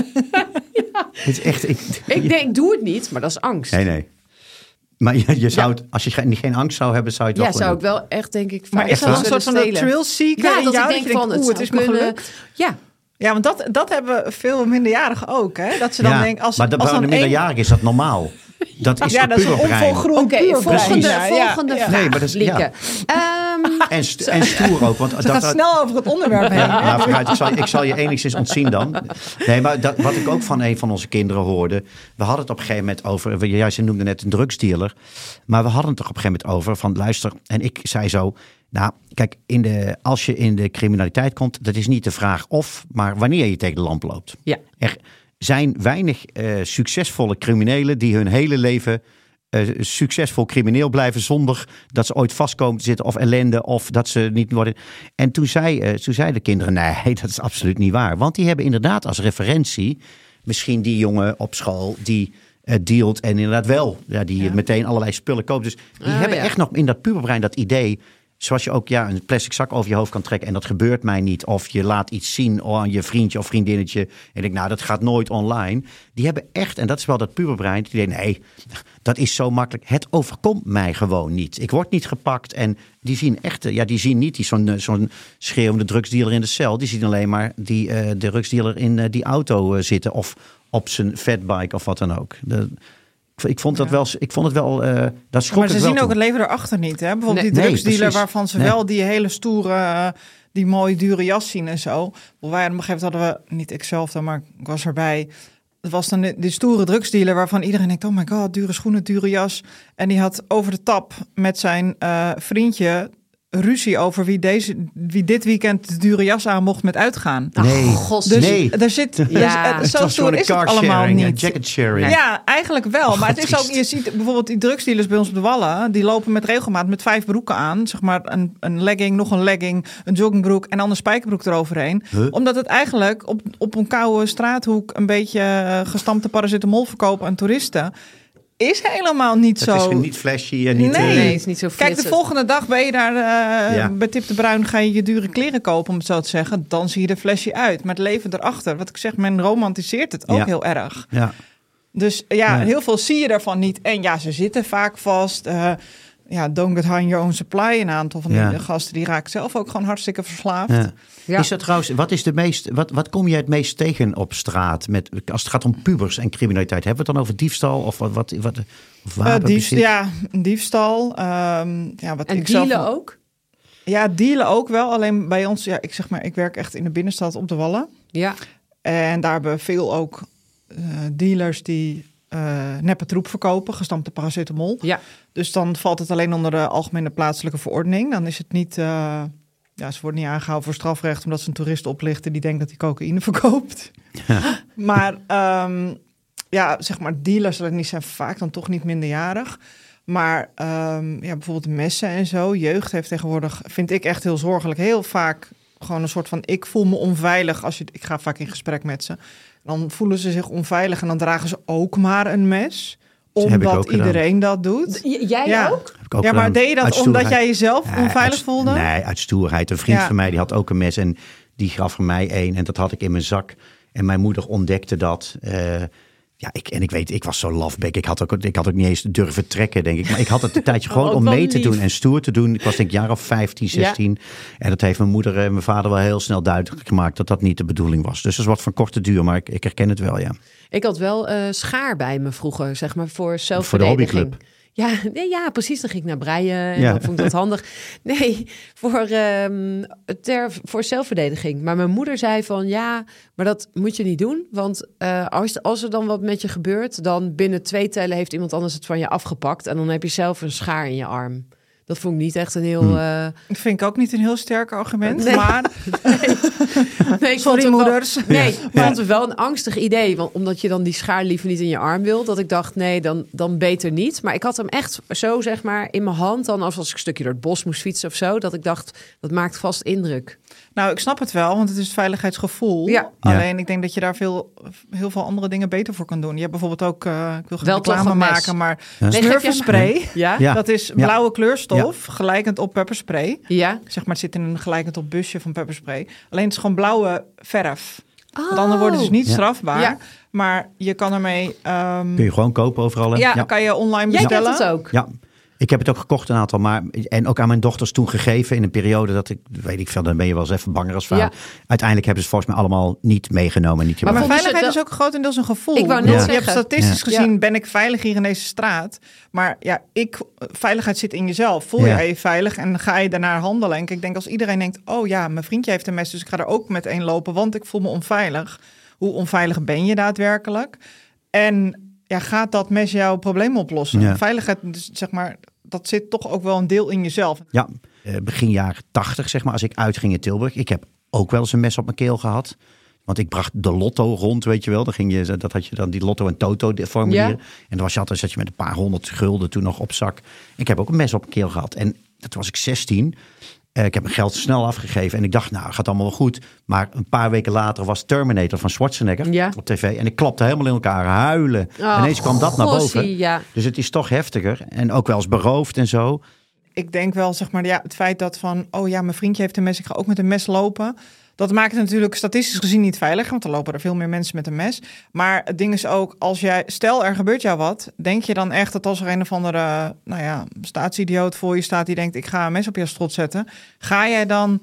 [SPEAKER 3] ja.
[SPEAKER 4] Het is echt... Ik,
[SPEAKER 3] ik denk, doe het niet, maar dat is angst.
[SPEAKER 4] Nee, nee. Maar je, je zou het, als je geen, geen angst zou hebben, zou je het
[SPEAKER 3] ja,
[SPEAKER 4] wel
[SPEAKER 3] zou
[SPEAKER 4] doen.
[SPEAKER 3] ik wel echt, denk ik...
[SPEAKER 5] Maar is dat een soort van de thrill seeker
[SPEAKER 3] ja,
[SPEAKER 5] in
[SPEAKER 3] dat
[SPEAKER 5] jou?
[SPEAKER 3] ik denk
[SPEAKER 5] dat je
[SPEAKER 3] van,
[SPEAKER 5] denkt,
[SPEAKER 3] het,
[SPEAKER 5] het is me
[SPEAKER 3] kunnen...
[SPEAKER 5] gelukt.
[SPEAKER 3] Ja.
[SPEAKER 5] Ja, want dat, dat hebben veel minderjarigen ook. Hè? Dat ze dan
[SPEAKER 4] ja,
[SPEAKER 5] denken... Als,
[SPEAKER 4] maar dat,
[SPEAKER 5] als
[SPEAKER 4] bij
[SPEAKER 5] dan
[SPEAKER 4] een minderjarige is dat normaal. Dat is
[SPEAKER 5] ja,
[SPEAKER 4] het
[SPEAKER 5] dat is een
[SPEAKER 4] puberbrein.
[SPEAKER 5] onvolgroeid
[SPEAKER 3] Oké, okay, volgende,
[SPEAKER 5] ja,
[SPEAKER 3] volgende
[SPEAKER 5] ja, ja.
[SPEAKER 3] vraag,
[SPEAKER 4] Nee, maar dat is,
[SPEAKER 3] Lieke.
[SPEAKER 4] ja.
[SPEAKER 3] Um,
[SPEAKER 4] En, st- en stoer ook. Want
[SPEAKER 5] Ze
[SPEAKER 4] dat,
[SPEAKER 5] gaat
[SPEAKER 4] dat,
[SPEAKER 5] snel over het onderwerp heen.
[SPEAKER 4] Ja, nou, vooruit, ik, zal, ik zal je enigszins ontzien dan. Nee, maar dat, wat ik ook van een van onze kinderen hoorde. We hadden het op een gegeven moment over. Jij ze noemde net een drugsdealer. Maar we hadden het er op een gegeven moment over. Van luister, en ik zei zo. Nou, kijk, in de, als je in de criminaliteit komt. Dat is niet de vraag of, maar wanneer je tegen de lamp loopt.
[SPEAKER 3] Ja.
[SPEAKER 4] Er zijn weinig uh, succesvolle criminelen die hun hele leven... Uh, succesvol crimineel blijven zonder dat ze ooit vast komen te zitten of ellende of dat ze niet worden. En toen zei, uh, toen zeiden de kinderen, nee, dat is absoluut niet waar. Want die hebben inderdaad als referentie misschien die jongen op school die uh, dealt en inderdaad wel, ja, die ja. meteen allerlei spullen koopt. Dus die
[SPEAKER 3] ah,
[SPEAKER 4] hebben
[SPEAKER 3] ja.
[SPEAKER 4] echt nog in dat puberbrein dat idee. Zoals je ook ja, een plastic zak over je hoofd kan trekken en dat gebeurt mij niet. Of je laat iets zien aan je vriendje of vriendinnetje. En ik denk, nou, dat gaat nooit online. Die hebben echt, en dat is wel dat puberbrein. Die denken, nee, dat is zo makkelijk. Het overkomt mij gewoon niet. Ik word niet gepakt. En die zien echt, ja, die zien niet die zo'n, zo'n schreeuwende drugsdealer in de cel. Die zien alleen maar die uh, de drugsdealer in uh, die auto uh, zitten. Of op zijn fatbike of wat dan ook. De, Ik vond, dat ja. wel, ik vond het wel... Uh, dat schrok
[SPEAKER 5] maar ze
[SPEAKER 4] het
[SPEAKER 5] zien
[SPEAKER 4] wel
[SPEAKER 5] ook
[SPEAKER 4] toe.
[SPEAKER 5] het leven erachter niet. Hè? Bijvoorbeeld
[SPEAKER 4] Nee,
[SPEAKER 5] die
[SPEAKER 4] nee,
[SPEAKER 5] drugsdealer
[SPEAKER 4] precies.
[SPEAKER 5] waarvan ze
[SPEAKER 4] Nee.
[SPEAKER 5] wel die hele stoere... Uh, die mooie dure jas zien en zo. Wij, op een gegeven moment hadden we... Niet ikzelf dan, maar ik was erbij. Het was dan de, die stoere drugsdealer waarvan iedereen denkt... Oh my god, dure schoenen, dure jas. En die had over de tap met zijn uh, vriendje... ruzie over wie, deze, wie dit weekend de dure jas aan mocht met uitgaan.
[SPEAKER 4] Nee,
[SPEAKER 3] Ach, god.
[SPEAKER 5] Dus
[SPEAKER 4] nee.
[SPEAKER 5] er zit,
[SPEAKER 3] Ja.
[SPEAKER 5] dus,
[SPEAKER 4] Het
[SPEAKER 5] zo
[SPEAKER 4] was
[SPEAKER 5] stoer
[SPEAKER 4] gewoon
[SPEAKER 5] is
[SPEAKER 4] een
[SPEAKER 5] het
[SPEAKER 4] car
[SPEAKER 5] allemaal
[SPEAKER 4] sharing,
[SPEAKER 5] niet.
[SPEAKER 4] een jacket sharing.
[SPEAKER 5] Ja, eigenlijk wel.
[SPEAKER 4] Oh,
[SPEAKER 5] maar het is ook,
[SPEAKER 4] triest.
[SPEAKER 5] je ziet bijvoorbeeld die drugsdealers bij ons op de Wallen. Die lopen met regelmaat met vijf broeken aan. Zeg maar een, een legging, nog een legging, een joggingbroek en dan een spijkerbroek eroverheen.
[SPEAKER 4] Huh?
[SPEAKER 5] Omdat het eigenlijk op, op een koude straathoek een beetje uh, gestampte paracetamol verkopen aan toeristen. is helemaal niet
[SPEAKER 4] het
[SPEAKER 5] zo.
[SPEAKER 4] Het is niet flashy en niet...
[SPEAKER 5] Nee.
[SPEAKER 4] Uh,
[SPEAKER 3] Nee, het is niet zo flitsend.
[SPEAKER 5] Kijk, de volgende dag ben je daar uh,
[SPEAKER 4] Ja.
[SPEAKER 5] bij Tip de Bruin, ga je je dure kleren kopen, om het zo te zeggen. Dan zie je er flashy uit. Maar het leven erachter, wat ik zeg, men romantiseert het ook
[SPEAKER 4] Ja.
[SPEAKER 5] heel erg.
[SPEAKER 4] ja.
[SPEAKER 5] Dus ja,
[SPEAKER 4] Ja.
[SPEAKER 5] heel veel zie je daarvan niet. En ja, ze zitten vaak vast. Uh, ja, don't get high on your own supply. Een aantal van
[SPEAKER 4] Ja.
[SPEAKER 5] die gasten, die raken zelf ook gewoon hartstikke verslaafd.
[SPEAKER 4] Ja.
[SPEAKER 3] Ja.
[SPEAKER 4] Is dat trouwens, wat is de meest, wat, wat kom je het meest tegen op straat met, als het gaat om pubers en criminaliteit? Hebben we het dan over diefstal of wat, wat, wat of
[SPEAKER 5] Uh,
[SPEAKER 4] wapenbezit?
[SPEAKER 5] dief, ja, diefstal. Um, ja, wat
[SPEAKER 3] En
[SPEAKER 5] ik
[SPEAKER 3] dealen
[SPEAKER 5] zelf,
[SPEAKER 3] ook?
[SPEAKER 5] Ja, dealen ook wel. Alleen bij ons, ja, ik zeg maar, ik werk echt in de binnenstad op de Wallen.
[SPEAKER 3] Ja.
[SPEAKER 5] En daar hebben we veel ook uh, dealers die uh, neppe troep verkopen, gestampte paracetamol.
[SPEAKER 3] Ja.
[SPEAKER 5] Dus dan valt het alleen onder de algemene plaatselijke verordening. Dan is het niet, uh, ja, ze worden niet aangehouden voor strafrecht omdat ze een toerist oplichten die denkt dat hij cocaïne verkoopt. Ja. Maar um, ja, zeg maar, dealers die zijn vaak dan toch niet minderjarig. Maar um, ja, bijvoorbeeld messen en zo. Jeugd heeft tegenwoordig, vind ik echt heel zorgelijk, heel vaak gewoon een soort van, ik voel me onveilig. Als je, ik ga vaak in gesprek met ze. Dan voelen ze zich onveilig en dan dragen ze ook maar een mes. Omdat iedereen dat doet.
[SPEAKER 3] J- jij
[SPEAKER 5] ja.
[SPEAKER 3] ook?
[SPEAKER 4] ook
[SPEAKER 5] ja, maar deed je dat omdat jij jezelf
[SPEAKER 4] nee,
[SPEAKER 5] onveilig
[SPEAKER 4] uit,
[SPEAKER 5] voelde?
[SPEAKER 4] Nee, uit stoerheid. Een vriend
[SPEAKER 5] ja.
[SPEAKER 4] van mij die had ook een mes en die gaf er mij een. En dat had ik in mijn zak. En mijn moeder ontdekte dat. Uh, ja, ik, en ik weet, ik was zo lafbek. Ik had ook, ik had ook niet eens durven trekken, denk ik. Maar ik had het een tijdje gewoon
[SPEAKER 3] oh,
[SPEAKER 4] om mee te
[SPEAKER 3] lief.
[SPEAKER 4] doen en stoer te doen. Ik was denk ik jaar of vijftien, zestien. Ja. En dat heeft mijn moeder en mijn vader wel heel snel duidelijk gemaakt dat dat niet de bedoeling was. Dus dat is wat van korte duur, maar ik, ik herken het wel, ja.
[SPEAKER 3] Ik had wel uh, schaar bij me vroeger, zeg maar, voor zelfverdediging.
[SPEAKER 4] Voor de hobbyclub.
[SPEAKER 3] Ja, nee, ja, precies. Dan ging ik naar breien en
[SPEAKER 4] ja.
[SPEAKER 3] dan vond ik dat handig. Nee, voor, um, ter, voor zelfverdediging. Maar mijn moeder zei van, ja, maar dat moet je niet doen. Want uh, als, als er dan wat met je gebeurt, dan binnen twee tellen heeft iemand anders het van je afgepakt. En dan heb je zelf een schaar in je arm. Dat vond ik niet echt een heel...
[SPEAKER 4] Hmm.
[SPEAKER 3] Uh...
[SPEAKER 5] Dat vind ik ook niet een heel sterk argument,
[SPEAKER 3] nee.
[SPEAKER 5] maar...
[SPEAKER 3] nee. Nee, ik
[SPEAKER 5] Sorry,
[SPEAKER 3] vond
[SPEAKER 5] moeders.
[SPEAKER 3] Wel, nee,
[SPEAKER 4] ja.
[SPEAKER 3] ik vond het wel een angstig idee. Want omdat je dan die schaar liever niet in je arm wil. Dat ik dacht, nee, dan, dan beter niet. Maar ik had hem echt zo, zeg maar, in mijn hand. Dan als, als ik een stukje door het bos moest fietsen of zo. Dat ik dacht, dat maakt vast indruk.
[SPEAKER 5] Nou, ik snap het wel, want het is het veiligheidsgevoel.
[SPEAKER 3] Ja.
[SPEAKER 5] Alleen, ik denk dat je daar veel, heel veel andere dingen beter voor kan doen. Je hebt bijvoorbeeld ook, uh, ik wil geen
[SPEAKER 3] wel
[SPEAKER 5] reclame maken, maar
[SPEAKER 4] ja.
[SPEAKER 5] smurfenspray.
[SPEAKER 3] Ja?
[SPEAKER 5] Ja. Dat is blauwe kleurstof,
[SPEAKER 4] ja.
[SPEAKER 5] gelijkend op pepperspray.
[SPEAKER 3] Ja.
[SPEAKER 5] Zeg maar, het zit in een gelijkend op busje van pepperspray. Alleen het is gewoon blauwe verf.
[SPEAKER 3] Oh.
[SPEAKER 5] Want dan wordt het dus niet
[SPEAKER 4] ja.
[SPEAKER 5] strafbaar.
[SPEAKER 3] Ja.
[SPEAKER 5] Maar je kan ermee... Um,
[SPEAKER 4] Kun je gewoon kopen overal. Hè?
[SPEAKER 5] Ja,
[SPEAKER 4] ja,
[SPEAKER 5] kan je online
[SPEAKER 3] Jij
[SPEAKER 5] bestellen.
[SPEAKER 3] kent het ook?
[SPEAKER 4] Ja. Ik heb het ook gekocht een aantal, maar en ook aan mijn dochters toen gegeven in een periode dat ik, weet ik veel, dan ben je wel eens even banger als vader. Ja. Uiteindelijk hebben ze het volgens mij allemaal niet meegenomen. Niet
[SPEAKER 5] maar, maar veiligheid
[SPEAKER 3] wel...
[SPEAKER 5] is ook grotendeels een gevoel.
[SPEAKER 3] Ik wou net
[SPEAKER 5] ja.
[SPEAKER 3] zeggen.
[SPEAKER 5] Je hebt statistisch
[SPEAKER 3] ja.
[SPEAKER 5] gezien,
[SPEAKER 3] ja.
[SPEAKER 5] ben ik veilig hier in deze straat. Maar ja, ik, veiligheid zit in jezelf. Voel
[SPEAKER 4] ja.
[SPEAKER 5] je je veilig en ga je daarnaar handelen. En ik denk als iedereen denkt, oh ja, mijn vriendje heeft een mes, dus ik ga er ook meteen lopen, want ik voel me onveilig. Hoe onveilig ben je daadwerkelijk? En ja, gaat dat mes jouw probleem oplossen?
[SPEAKER 4] Ja.
[SPEAKER 5] Veiligheid, dus zeg maar, dat zit toch ook wel een deel in jezelf.
[SPEAKER 4] Ja, begin jaren tachtig, zeg maar, als ik uitging in Tilburg. Ik heb ook wel eens een mes op mijn keel gehad. Want ik bracht de lotto rond, weet je wel. Dan ging je, dat had je dan die lotto en toto formulieren. Ja. En dan was je altijd, zat je met een paar honderd gulden toen nog op zak. Ik heb ook een mes op mijn keel gehad. En dat was ik zestien. Uh, ik heb mijn geld snel afgegeven. En ik dacht, nou, gaat allemaal wel goed. Maar een paar weken later was Terminator van Schwarzenegger ja. op tv. En ik klapte helemaal in elkaar, huilen. Oh, Ineens kwam dat naar boven.
[SPEAKER 3] Ja.
[SPEAKER 4] Dus het is toch heftiger. En ook wel eens beroofd en zo.
[SPEAKER 5] Ik denk wel, zeg maar, ja, het feit dat van... oh ja, mijn vriendje heeft een mes, ik ga ook met een mes lopen. Dat maakt het natuurlijk statistisch gezien niet veilig. Want er lopen er veel meer mensen met een mes. Maar het ding is ook, als jij... stel, er gebeurt jou wat. Denk je dan echt dat als er een of andere... nou ja, staatsidioot voor je staat die denkt... ik ga een mes op je strot zetten. Ga jij dan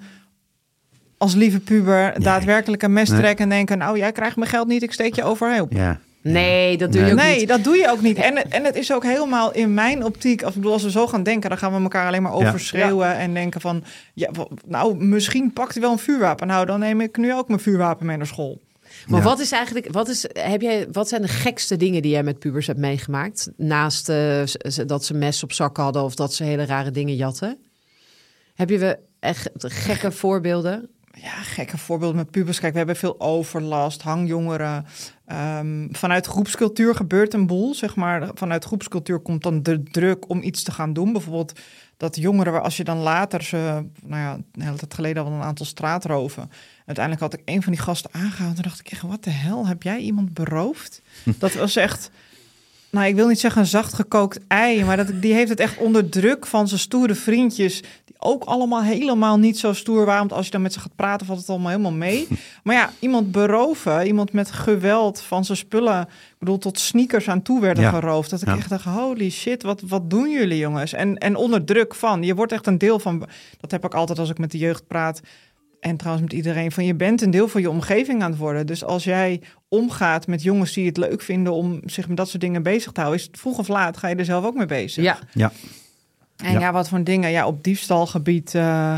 [SPEAKER 5] als lieve puber nee. daadwerkelijk een mes nee. trekken... en denken, nou, jij krijgt mijn geld niet, ik steek je overhoop.
[SPEAKER 4] Ja.
[SPEAKER 3] Nee, dat doe
[SPEAKER 5] nee.
[SPEAKER 3] je ook
[SPEAKER 5] nee,
[SPEAKER 3] niet.
[SPEAKER 5] Nee, dat doe je ook niet. En het, en het is ook helemaal in mijn optiek... Als, bedoel, als we zo gaan denken, dan gaan we elkaar alleen maar overschreeuwen... Ja. en denken van... ja, nou, misschien pakt hij wel een vuurwapen. Nou, dan neem ik nu ook mijn vuurwapen mee naar school.
[SPEAKER 3] Maar
[SPEAKER 4] ja.
[SPEAKER 3] wat is eigenlijk... Wat, is, heb jij, wat zijn de gekste dingen die jij met pubers hebt meegemaakt? Naast uh, dat ze mes op zak hadden... of dat ze hele rare dingen jatten? Heb je we echt gekke voorbeelden?
[SPEAKER 5] Ja, gekke voorbeelden met pubers. Kijk, we hebben veel overlast, hangjongeren. Um, vanuit groepscultuur gebeurt een boel, zeg maar. Vanuit groepscultuur komt dan de druk om iets te gaan doen. Bijvoorbeeld dat jongeren, als je dan later ze... nou ja, een hele tijd geleden hadden we een aantal straatroven. Uiteindelijk had ik een van die gasten aangehouden. En dacht ik echt, wat de hel, heb jij iemand beroofd? Dat was echt... nou, ik wil niet zeggen een zacht gekookt ei, maar dat, die heeft het echt onder druk van zijn stoere vriendjes, die ook allemaal helemaal niet zo stoer waren. Want als je dan met ze gaat praten, valt het allemaal helemaal mee. Maar ja, iemand beroven, iemand met geweld van zijn spullen, ik bedoel, tot sneakers aan toe werden ja. geroofd. Dat ik ja. echt dacht, holy shit, wat, wat doen jullie jongens? En, en onder druk van, je wordt echt een deel van, dat heb ik altijd als ik met de jeugd praat, en trouwens met iedereen, van je bent een deel van je omgeving aan het worden. Dus als jij omgaat met jongens die het leuk vinden om zich met dat soort dingen bezig te houden, is het vroeg of laat ga je er zelf ook mee bezig.
[SPEAKER 3] Ja.
[SPEAKER 4] ja.
[SPEAKER 5] En ja, ja wat voor dingen? Ja, op diefstalgebied. Uh,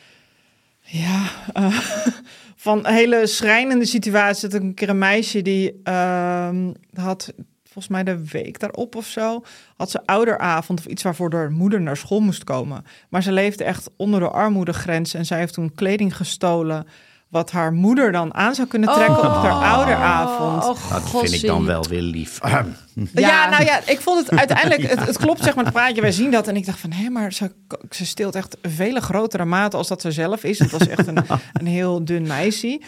[SPEAKER 5] ja, uh, van hele schrijnende situaties. Dat ik een keer een meisje die uh, had, volgens mij de week daarop of zo, had ze ouderavond of iets waarvoor haar moeder naar school moest komen. Maar ze leefde echt onder de armoedegrens en zij heeft toen kleding gestolen wat haar moeder dan aan zou kunnen trekken oh, op haar ouderavond.
[SPEAKER 4] Oh, dat vind ik dan wel weer lief.
[SPEAKER 5] Ja, ja, nou ja, ik vond het uiteindelijk, het, het klopt zeg maar het praatje, wij zien dat en ik dacht van, hé, maar ze, ze steelt echt vele grotere mate als dat ze zelf is. Het was echt een, een heel dun meisje.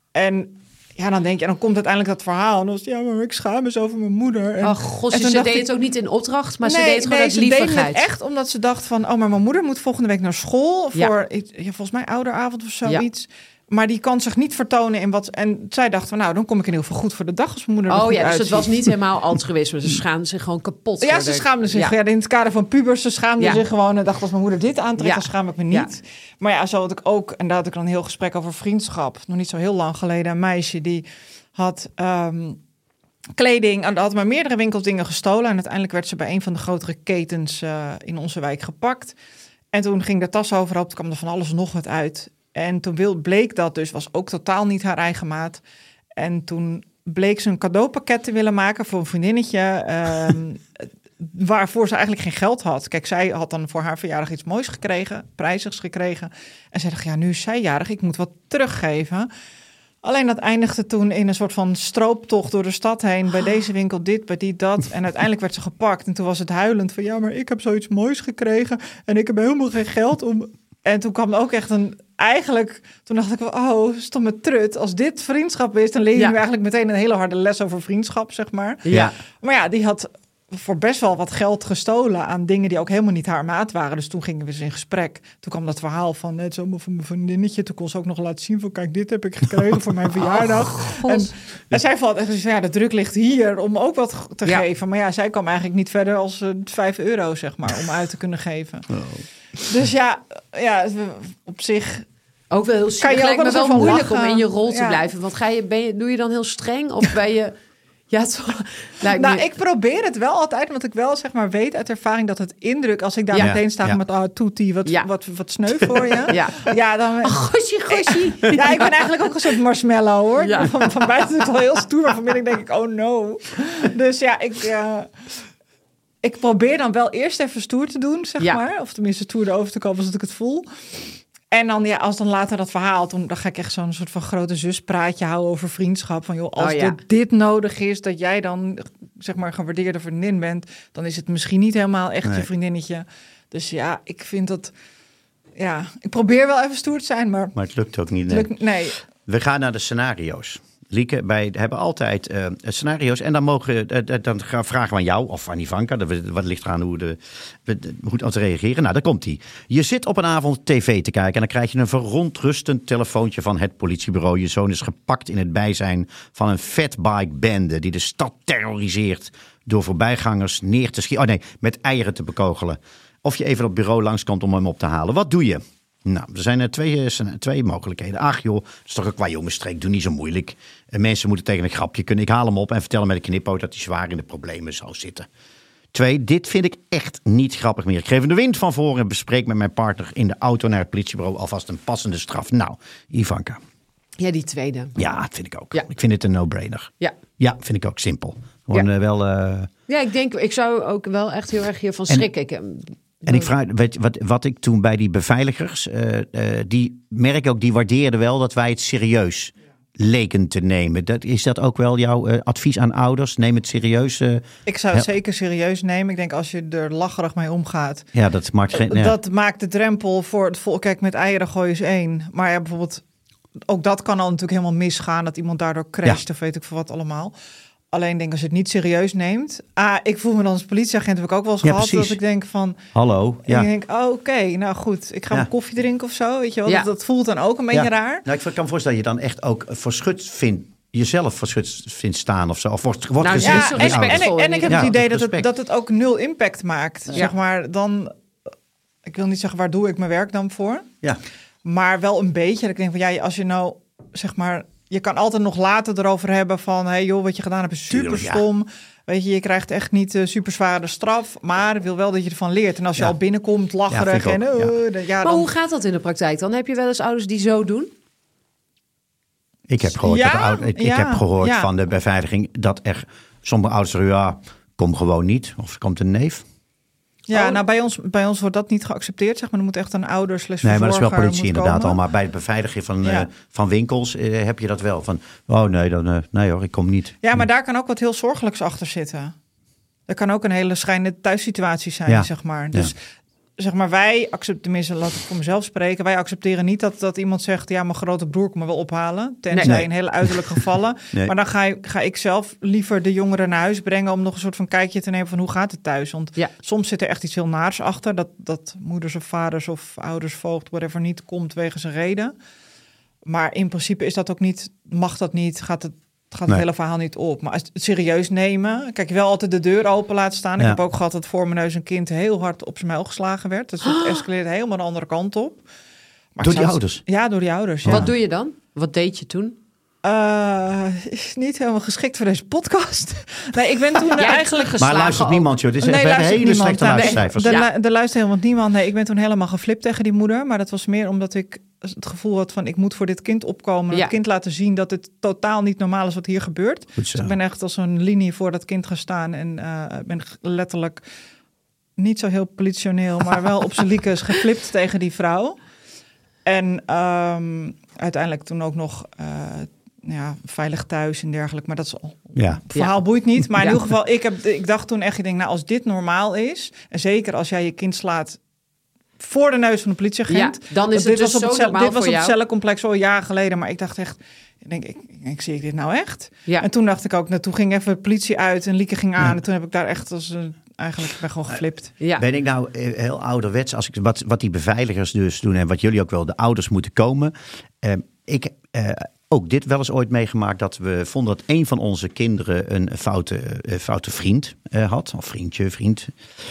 [SPEAKER 5] En ja, dan denk je, en dan komt uiteindelijk dat verhaal. En dan was ja, maar ik schaam me zo voor mijn moeder. En,
[SPEAKER 3] oh god, ze deed ik, het ook niet in opdracht, maar
[SPEAKER 5] nee,
[SPEAKER 3] ze deed het gewoon
[SPEAKER 5] nee,
[SPEAKER 3] uit liefigheid.
[SPEAKER 5] Ze deed het echt omdat ze dacht van, oh, maar mijn moeder moet volgende week naar school voor, ja. Ja, volgens mij ouderavond of zoiets. Ja. Maar die kan zich niet vertonen in wat. En zij dacht van, nou, dan kom ik in ieder geval goed voor de dag als mijn moeder.
[SPEAKER 3] Oh ja, dus
[SPEAKER 5] uitziet.
[SPEAKER 3] het was niet helemaal altruïsme. Ze schaamden zich gewoon kapot.
[SPEAKER 5] Ja, ze schaamden zich. Ja. Ja, in het kader van pubers, ze schaamden ja. zich gewoon en dacht, als mijn moeder dit aantrekt, ja. dan schaam ik me niet. Ja. Maar ja, zo had ik ook, en daar had ik dan een heel gesprek over vriendschap. Nog niet zo heel lang geleden, een meisje die had um, kleding, en had maar meerdere winkels dingen gestolen. En uiteindelijk werd ze bij een van de grotere ketens uh, in onze wijk gepakt. En toen ging de tas overhoop, toen kwam er van alles nog wat uit. En toen bleek dat dus, was ook totaal niet haar eigen maat. En toen bleek ze een cadeaupakket te willen maken voor een vriendinnetje, um, waarvoor ze eigenlijk geen geld had. Kijk, zij had dan voor haar verjaardag iets moois gekregen, prijzigs gekregen. En zij dacht, ja, nu is zij jarig, ik moet wat teruggeven. Alleen dat eindigde toen in een soort van strooptocht door de stad heen. Bij deze winkel dit, bij die dat. En uiteindelijk werd ze gepakt. En toen was het huilend van, ja, maar ik heb zoiets moois gekregen. En ik heb helemaal geen geld om. En toen kwam er ook echt een, eigenlijk, toen dacht ik, oh, stom met trut. Als dit vriendschap is, dan leer je ja. nu eigenlijk meteen een hele harde les over vriendschap, zeg maar.
[SPEAKER 3] Ja.
[SPEAKER 5] Maar ja, die had voor best wel wat geld gestolen aan dingen die ook helemaal niet haar maat waren. Dus toen gingen we eens in gesprek. Toen kwam dat verhaal van, het is allemaal van mijn vriendinnetje. Toen kon ze ook nog laten zien van, kijk, dit heb ik gekregen voor mijn verjaardag. Oh, en, en zij valt echt, ja, de druk ligt hier om ook wat te ja. geven. Maar ja, zij kwam eigenlijk niet verder als uh, vijf euro, zeg maar, om uit te kunnen geven. Oh. Dus ja, ja, op zich
[SPEAKER 3] ook wel heel zielig. Het lijkt me wel moeilijk lachen. Om in je rol te ja. blijven. Want ga je, ben je, doe je dan heel streng? Of ben je... Ja, het lijkt
[SPEAKER 5] nou,
[SPEAKER 3] me...
[SPEAKER 5] ik probeer het wel altijd, want ik wel zeg maar weet uit ervaring dat het indruk, als ik daar ja. meteen sta ja. met ah, toetie, wat, ja. wat, wat sneu voor je. ja. ja, dan.
[SPEAKER 3] Oh, gosje, gosje.
[SPEAKER 5] Ja, ik ben eigenlijk ook een soort marshmallow, hoor. Ja. Van, van buiten is het wel heel stoer, maar van binnen denk ik, oh no. Dus ja, ik. Uh, Ik probeer dan wel eerst even stoer te doen, zeg ja. maar. Of tenminste stoer erover te komen, zodat ik het voel. En dan, ja, als dan later dat verhaal, toen, dan ga ik echt zo'n soort van grote zuspraatje houden over vriendschap. Van joh, als oh, ja. dit, dit nodig is, dat jij dan, zeg maar, gewaardeerde vriendin bent, dan is het misschien niet helemaal echt nee. je vriendinnetje. Dus ja, ik vind dat, ja, ik probeer wel even stoer te zijn, maar...
[SPEAKER 4] Maar het lukt ook niet, nee.
[SPEAKER 5] Lukt, nee.
[SPEAKER 4] We gaan naar de scenario's. Lieke, wij hebben altijd uh, scenario's en dan mogen uh, dan vragen we aan jou of aan Ivanka, wat ligt eraan hoe de hoe te reageren. Nou, daar komt hij. Je zit op een avond tv te kijken en dan krijg je een verontrustend telefoontje van het politiebureau. Je zoon is gepakt in het bijzijn van een fatbike-bende die de stad terroriseert door voorbijgangers neer te schieten. Oh nee, met eieren te bekogelen. Of je even op het bureau langskomt om hem op te halen. Wat doe je? Nou, er zijn er twee, twee mogelijkheden. Ach joh, dat is toch een qua jongensstreek, doe niet zo moeilijk. Mensen moeten tegen een grapje kunnen. Ik haal hem op en vertel hem met een knippoot dat hij zwaar in de problemen zal zitten. Twee, dit vind ik echt niet grappig meer. Ik geef hem de wind van voren en bespreek met mijn partner in de auto naar het politiebureau alvast een passende straf. Nou, Ivanka.
[SPEAKER 3] Ja, die tweede.
[SPEAKER 4] Ja, dat vind ik ook. Ja. Ik vind het een no-brainer.
[SPEAKER 3] Ja.
[SPEAKER 4] Ja, vind ik ook simpel. Gewoon ja. Uh, wel... Uh...
[SPEAKER 3] Ja, ik denk, ik zou ook wel echt heel erg hiervan schrikken.
[SPEAKER 4] En... En ik vraag, weet, wat, wat ik toen bij die beveiligers, uh, uh, die merk ook, die waardeerden wel dat wij het serieus leken te nemen. Dat, is dat ook wel jouw uh, advies aan ouders? Neem het serieus. Uh,
[SPEAKER 5] ik zou het zeker serieus nemen. Ik denk als je er lacherig mee omgaat.
[SPEAKER 4] Ja, dat maakt geen. Ja.
[SPEAKER 5] Dat maakt de drempel voor het volk. Kijk, met eieren gooien is één. Maar ja, bijvoorbeeld, ook dat kan al natuurlijk helemaal misgaan. Dat iemand daardoor crasht ja. of weet ik veel wat allemaal. Alleen denk als je het niet serieus neemt. Ah, ik voel me dan als politieagent, heb ik ook wel eens
[SPEAKER 4] Ja,
[SPEAKER 5] gehad.
[SPEAKER 4] precies.
[SPEAKER 5] Dat ik denk van...
[SPEAKER 4] Hallo.
[SPEAKER 5] En
[SPEAKER 4] Ja.
[SPEAKER 5] ik denk, oh, oké, okay, nou goed. Ik ga
[SPEAKER 4] Ja.
[SPEAKER 5] een koffie drinken of zo. Weet je wel?
[SPEAKER 3] Ja.
[SPEAKER 5] Dat, dat voelt dan ook een beetje
[SPEAKER 4] Ja.
[SPEAKER 5] raar.
[SPEAKER 4] Nou, ik kan me voorstellen dat je dan echt ook verschut vindt, jezelf verschut vindt staan of zo. Of wordt, wordt
[SPEAKER 3] Nou,
[SPEAKER 4] gezien
[SPEAKER 3] ja,
[SPEAKER 5] Ja,
[SPEAKER 4] door
[SPEAKER 5] en,
[SPEAKER 4] die
[SPEAKER 5] en,
[SPEAKER 4] ouders.
[SPEAKER 5] en, ik- en ik heb
[SPEAKER 4] Ja,
[SPEAKER 5] het idee dat
[SPEAKER 4] respect.
[SPEAKER 5] het, dat het ook nul impact maakt.
[SPEAKER 3] Ja.
[SPEAKER 5] Zeg maar, dan... Ik wil niet zeggen, waar doe ik mijn werk dan voor?
[SPEAKER 4] Ja.
[SPEAKER 5] Maar wel een beetje. Dat ik denk van, ja, als je nou, zeg maar... Je kan altijd nog later erover hebben van... hey joh, wat je gedaan hebt is super
[SPEAKER 4] Tuurlijk, ja.
[SPEAKER 5] stom. Weet je, je krijgt echt niet uh, super zware straf. Maar ik wil wel dat je ervan leert. En als je
[SPEAKER 4] Ja.
[SPEAKER 5] al binnenkomt, lacherig
[SPEAKER 4] Ja, vind ik
[SPEAKER 5] en...
[SPEAKER 4] ook,
[SPEAKER 5] Uh,
[SPEAKER 4] ja.
[SPEAKER 5] dan, ja,
[SPEAKER 3] Maar
[SPEAKER 5] dan,
[SPEAKER 3] hoe gaat dat in de praktijk dan? Heb je wel eens ouders die zo doen?
[SPEAKER 4] Ik heb gehoord,
[SPEAKER 5] Ja,
[SPEAKER 4] dat de oud- ik, ik
[SPEAKER 5] ja,
[SPEAKER 4] heb gehoord
[SPEAKER 5] ja.
[SPEAKER 4] van de beveiliging dat er sommige ouders zeggen, ja, kom gewoon niet. Of er komt een neef.
[SPEAKER 5] ja,
[SPEAKER 3] Oh.
[SPEAKER 5] nou bij ons, bij ons wordt dat niet geaccepteerd. Zeg maar, er moet echt een ouder slash
[SPEAKER 4] Nee, maar dat is wel
[SPEAKER 5] verzorger
[SPEAKER 4] politie
[SPEAKER 5] moet
[SPEAKER 4] inderdaad
[SPEAKER 5] komen.
[SPEAKER 4] al. Maar bij de beveiliging van,
[SPEAKER 5] Ja.
[SPEAKER 4] eh, van winkels eh, heb je dat wel. Van, oh nee, dan, eh, nee hoor, ik kom niet.
[SPEAKER 5] Ja, maar daar kan ook wat heel zorgelijks achter zitten. Er kan ook een hele schijnende thuissituatie zijn,
[SPEAKER 4] Ja.
[SPEAKER 5] zeg maar. Dus zeg maar, wij accepteren, tenminste, laat ik voor mezelf spreken. Wij accepteren niet dat, dat iemand zegt, ja, mijn grote broer komt me wel ophalen. Tenzij
[SPEAKER 4] Nee.
[SPEAKER 5] in hele uiterlijke gevallen.
[SPEAKER 4] Nee.
[SPEAKER 5] Maar dan ga, je, ga ik zelf liever de jongeren naar huis brengen om nog een soort van kijkje te nemen van hoe gaat het thuis. Want
[SPEAKER 3] Ja.
[SPEAKER 5] soms zit er echt iets heel naars achter. Dat, dat moeders of vaders of ouders, voogd, whatever niet komt wegens een reden. Maar in principe is dat ook niet, mag dat niet, gaat het, gaat het
[SPEAKER 4] Nee.
[SPEAKER 5] hele verhaal niet op. Maar als het serieus nemen, kijk, je wel altijd de deur open laten staan. Ik
[SPEAKER 4] Ja.
[SPEAKER 5] heb ook gehad dat voor mijn neus een kind heel hard op zijn muil geslagen werd. Dus dat escaleert helemaal de andere kant op. Maar
[SPEAKER 4] Door
[SPEAKER 5] ik
[SPEAKER 4] die
[SPEAKER 5] zou-
[SPEAKER 4] ouders?
[SPEAKER 5] Ja, door die ouders. Ja.
[SPEAKER 3] Wat doe je dan? Wat deed je toen?
[SPEAKER 5] Uh, is niet helemaal geschikt voor deze podcast. Nee, ik ben toen
[SPEAKER 3] Ja,
[SPEAKER 5] eigenlijk...
[SPEAKER 3] geslagen
[SPEAKER 4] Maar luistert
[SPEAKER 3] ook.
[SPEAKER 4] niemand, joh. Dit is
[SPEAKER 5] Nee,
[SPEAKER 4] echt, we hebben
[SPEAKER 5] luistert
[SPEAKER 4] hele
[SPEAKER 5] niemand.
[SPEAKER 4] slechte
[SPEAKER 5] Nou,
[SPEAKER 4] luistercijfers.
[SPEAKER 5] Er,
[SPEAKER 3] Ja.
[SPEAKER 5] lu- er luistert helemaal niemand. Nee, ik ben toen helemaal geflipt tegen die moeder. Maar dat was meer omdat ik het gevoel had van... ik moet voor dit kind opkomen. En
[SPEAKER 3] Ja.
[SPEAKER 5] het kind laten zien dat het totaal niet normaal is wat hier gebeurt.
[SPEAKER 4] Goed zo.
[SPEAKER 5] Dus ik ben echt als een linie voor dat kind gaan staan. En uh, ben letterlijk niet zo heel politioneel... maar wel op z'n liekes geflipt tegen die vrouw. En um, uiteindelijk toen ook nog... Uh, ja, veilig thuis en dergelijke. Maar dat is al...
[SPEAKER 4] Ja.
[SPEAKER 5] Het verhaal
[SPEAKER 3] Ja.
[SPEAKER 5] boeit niet. Maar in
[SPEAKER 3] Ja.
[SPEAKER 5] ieder geval, ik, heb, ik dacht toen echt... Ik denk, nou, als dit normaal is... en zeker als jij je kind slaat... voor de neus van de politieagent...
[SPEAKER 3] Ja, dan is
[SPEAKER 5] Want
[SPEAKER 3] het
[SPEAKER 5] dit
[SPEAKER 3] dus
[SPEAKER 5] was op
[SPEAKER 3] zo
[SPEAKER 5] het cel-
[SPEAKER 3] normaal
[SPEAKER 5] Dit was
[SPEAKER 3] voor
[SPEAKER 5] op het
[SPEAKER 3] jou.
[SPEAKER 5] cellencomplex al een jaar geleden. Maar ik dacht echt... Ik denk, ik, ik zie ik dit nou echt?
[SPEAKER 3] Ja.
[SPEAKER 5] En toen dacht ik ook... Nou, toen ging even de politie uit en Lieke ging aan.
[SPEAKER 4] Ja.
[SPEAKER 5] En toen heb ik daar echt als... Uh, eigenlijk ben gewoon geflipt.
[SPEAKER 3] Ja.
[SPEAKER 4] Ben ik nou eh, heel ouderwets, als ik, wat, wat die beveiligers dus doen en wat jullie ook wel, de ouders moeten komen. Eh, ik eh, ook dit wel eens ooit meegemaakt dat we vonden dat een van onze kinderen een foute, eh, foute vriend eh, had. Of vriendje, vriend.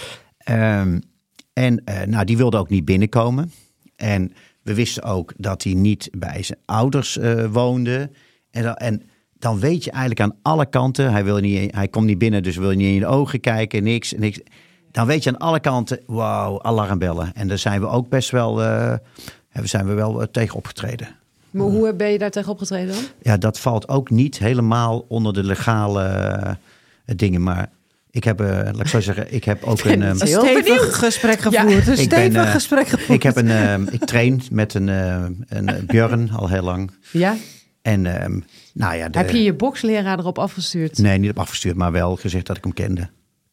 [SPEAKER 4] Um, en uh, nou, die wilde ook niet binnenkomen. En we wisten ook dat hij niet bij zijn ouders uh, woonde. En, dan- en dan weet je eigenlijk aan alle kanten, hij, wil niet, hij komt niet binnen, dus wil je niet in de ogen kijken, niks, niks. Dan weet je aan alle kanten, wauw, alarmbellen. En daar zijn we ook best wel, uh, daar zijn we wel uh, tegen opgetreden.
[SPEAKER 3] Maar hoe ben je daar tegen opgetreden dan?
[SPEAKER 4] Ja, dat valt ook niet helemaal onder de legale uh, dingen, maar ik heb, uh, laat ik zo zeggen, ik heb ook een... Um,
[SPEAKER 5] Een
[SPEAKER 3] Heel
[SPEAKER 5] stevig
[SPEAKER 3] benieuwd.
[SPEAKER 5] gesprek gevoerd.
[SPEAKER 3] Ja.
[SPEAKER 5] Een
[SPEAKER 4] Ik ben,
[SPEAKER 5] stevig
[SPEAKER 4] uh,
[SPEAKER 5] gesprek gevoerd.
[SPEAKER 4] ik heb een, uh, ik train met een, uh, een uh, Björn al heel lang.
[SPEAKER 3] Ja.
[SPEAKER 4] En um, nou ja, de,
[SPEAKER 3] Heb je je boksleraar erop afgestuurd?
[SPEAKER 4] nee, niet op afgestuurd, maar wel gezegd dat ik hem kende.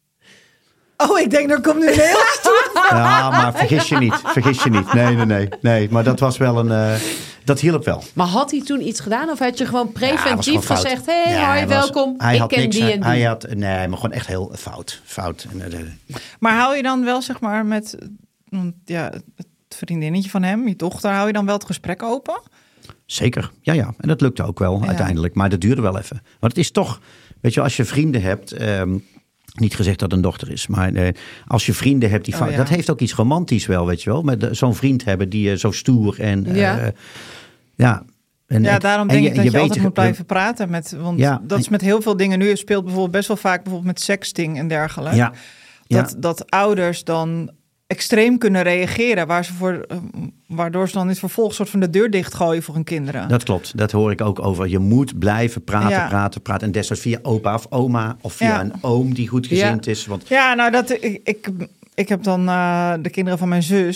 [SPEAKER 5] Oh, ik denk, er komt nu een heel...
[SPEAKER 4] Ja, maar vergis je niet, vergis je niet. Nee, nee, nee, nee. Maar dat was wel een, uh, dat hielp wel.
[SPEAKER 3] Maar had hij toen iets gedaan? Of had je gewoon
[SPEAKER 4] Ja, was
[SPEAKER 3] preventief
[SPEAKER 4] gewoon fout.
[SPEAKER 3] gezegd... hé, hey,
[SPEAKER 4] Nee,
[SPEAKER 3] hoi,
[SPEAKER 4] hij was-
[SPEAKER 3] welkom,
[SPEAKER 4] hij
[SPEAKER 3] ik
[SPEAKER 4] had
[SPEAKER 3] ken
[SPEAKER 4] niks,
[SPEAKER 3] die
[SPEAKER 4] hij,
[SPEAKER 3] en die.
[SPEAKER 4] hij had, nee, maar gewoon echt heel fout. Fout. En, uh,
[SPEAKER 5] Maar hou je dan wel, zeg maar, met want, ja, het vriendinnetje van hem, je dochter, hou je dan wel het gesprek open?
[SPEAKER 4] Zeker, ja, ja. En dat lukte ook wel
[SPEAKER 5] Ja.
[SPEAKER 4] uiteindelijk. Maar dat duurde wel even. Want het is toch, weet je, als je vrienden hebt... Um, niet gezegd dat het een dochter is, maar uh, als je vrienden hebt die...
[SPEAKER 5] Oh,
[SPEAKER 4] va-
[SPEAKER 5] ja.
[SPEAKER 4] Dat heeft ook iets romantisch wel, weet je wel. Met uh, zo'n vriend hebben die uh, zo stoer en... Uh,
[SPEAKER 3] Ja.
[SPEAKER 4] ja. En,
[SPEAKER 5] Ja,
[SPEAKER 4] en-
[SPEAKER 5] daarom
[SPEAKER 4] en
[SPEAKER 5] denk ik dat je,
[SPEAKER 4] weet
[SPEAKER 5] altijd moet blijven praten. Met, want
[SPEAKER 4] Ja.
[SPEAKER 5] dat is met heel veel dingen. Nu speelt bijvoorbeeld best wel vaak bijvoorbeeld met sexting en dergelijke.
[SPEAKER 4] Ja.
[SPEAKER 5] Dat,
[SPEAKER 4] Ja.
[SPEAKER 5] dat ouders dan extreem kunnen reageren, waar ze voor, uh, waardoor ze dan in het vervolg soort van de deur dichtgooien voor hun kinderen.
[SPEAKER 4] Dat klopt, dat hoor ik ook over. Je moet blijven praten,
[SPEAKER 5] Ja.
[SPEAKER 4] praten, praten. En desnoods via opa of oma of via
[SPEAKER 5] Ja.
[SPEAKER 4] een oom die goed gezind is. Want
[SPEAKER 5] Ja, nou, dat, ik, ik, ik heb dan uh, de kinderen van mijn zus.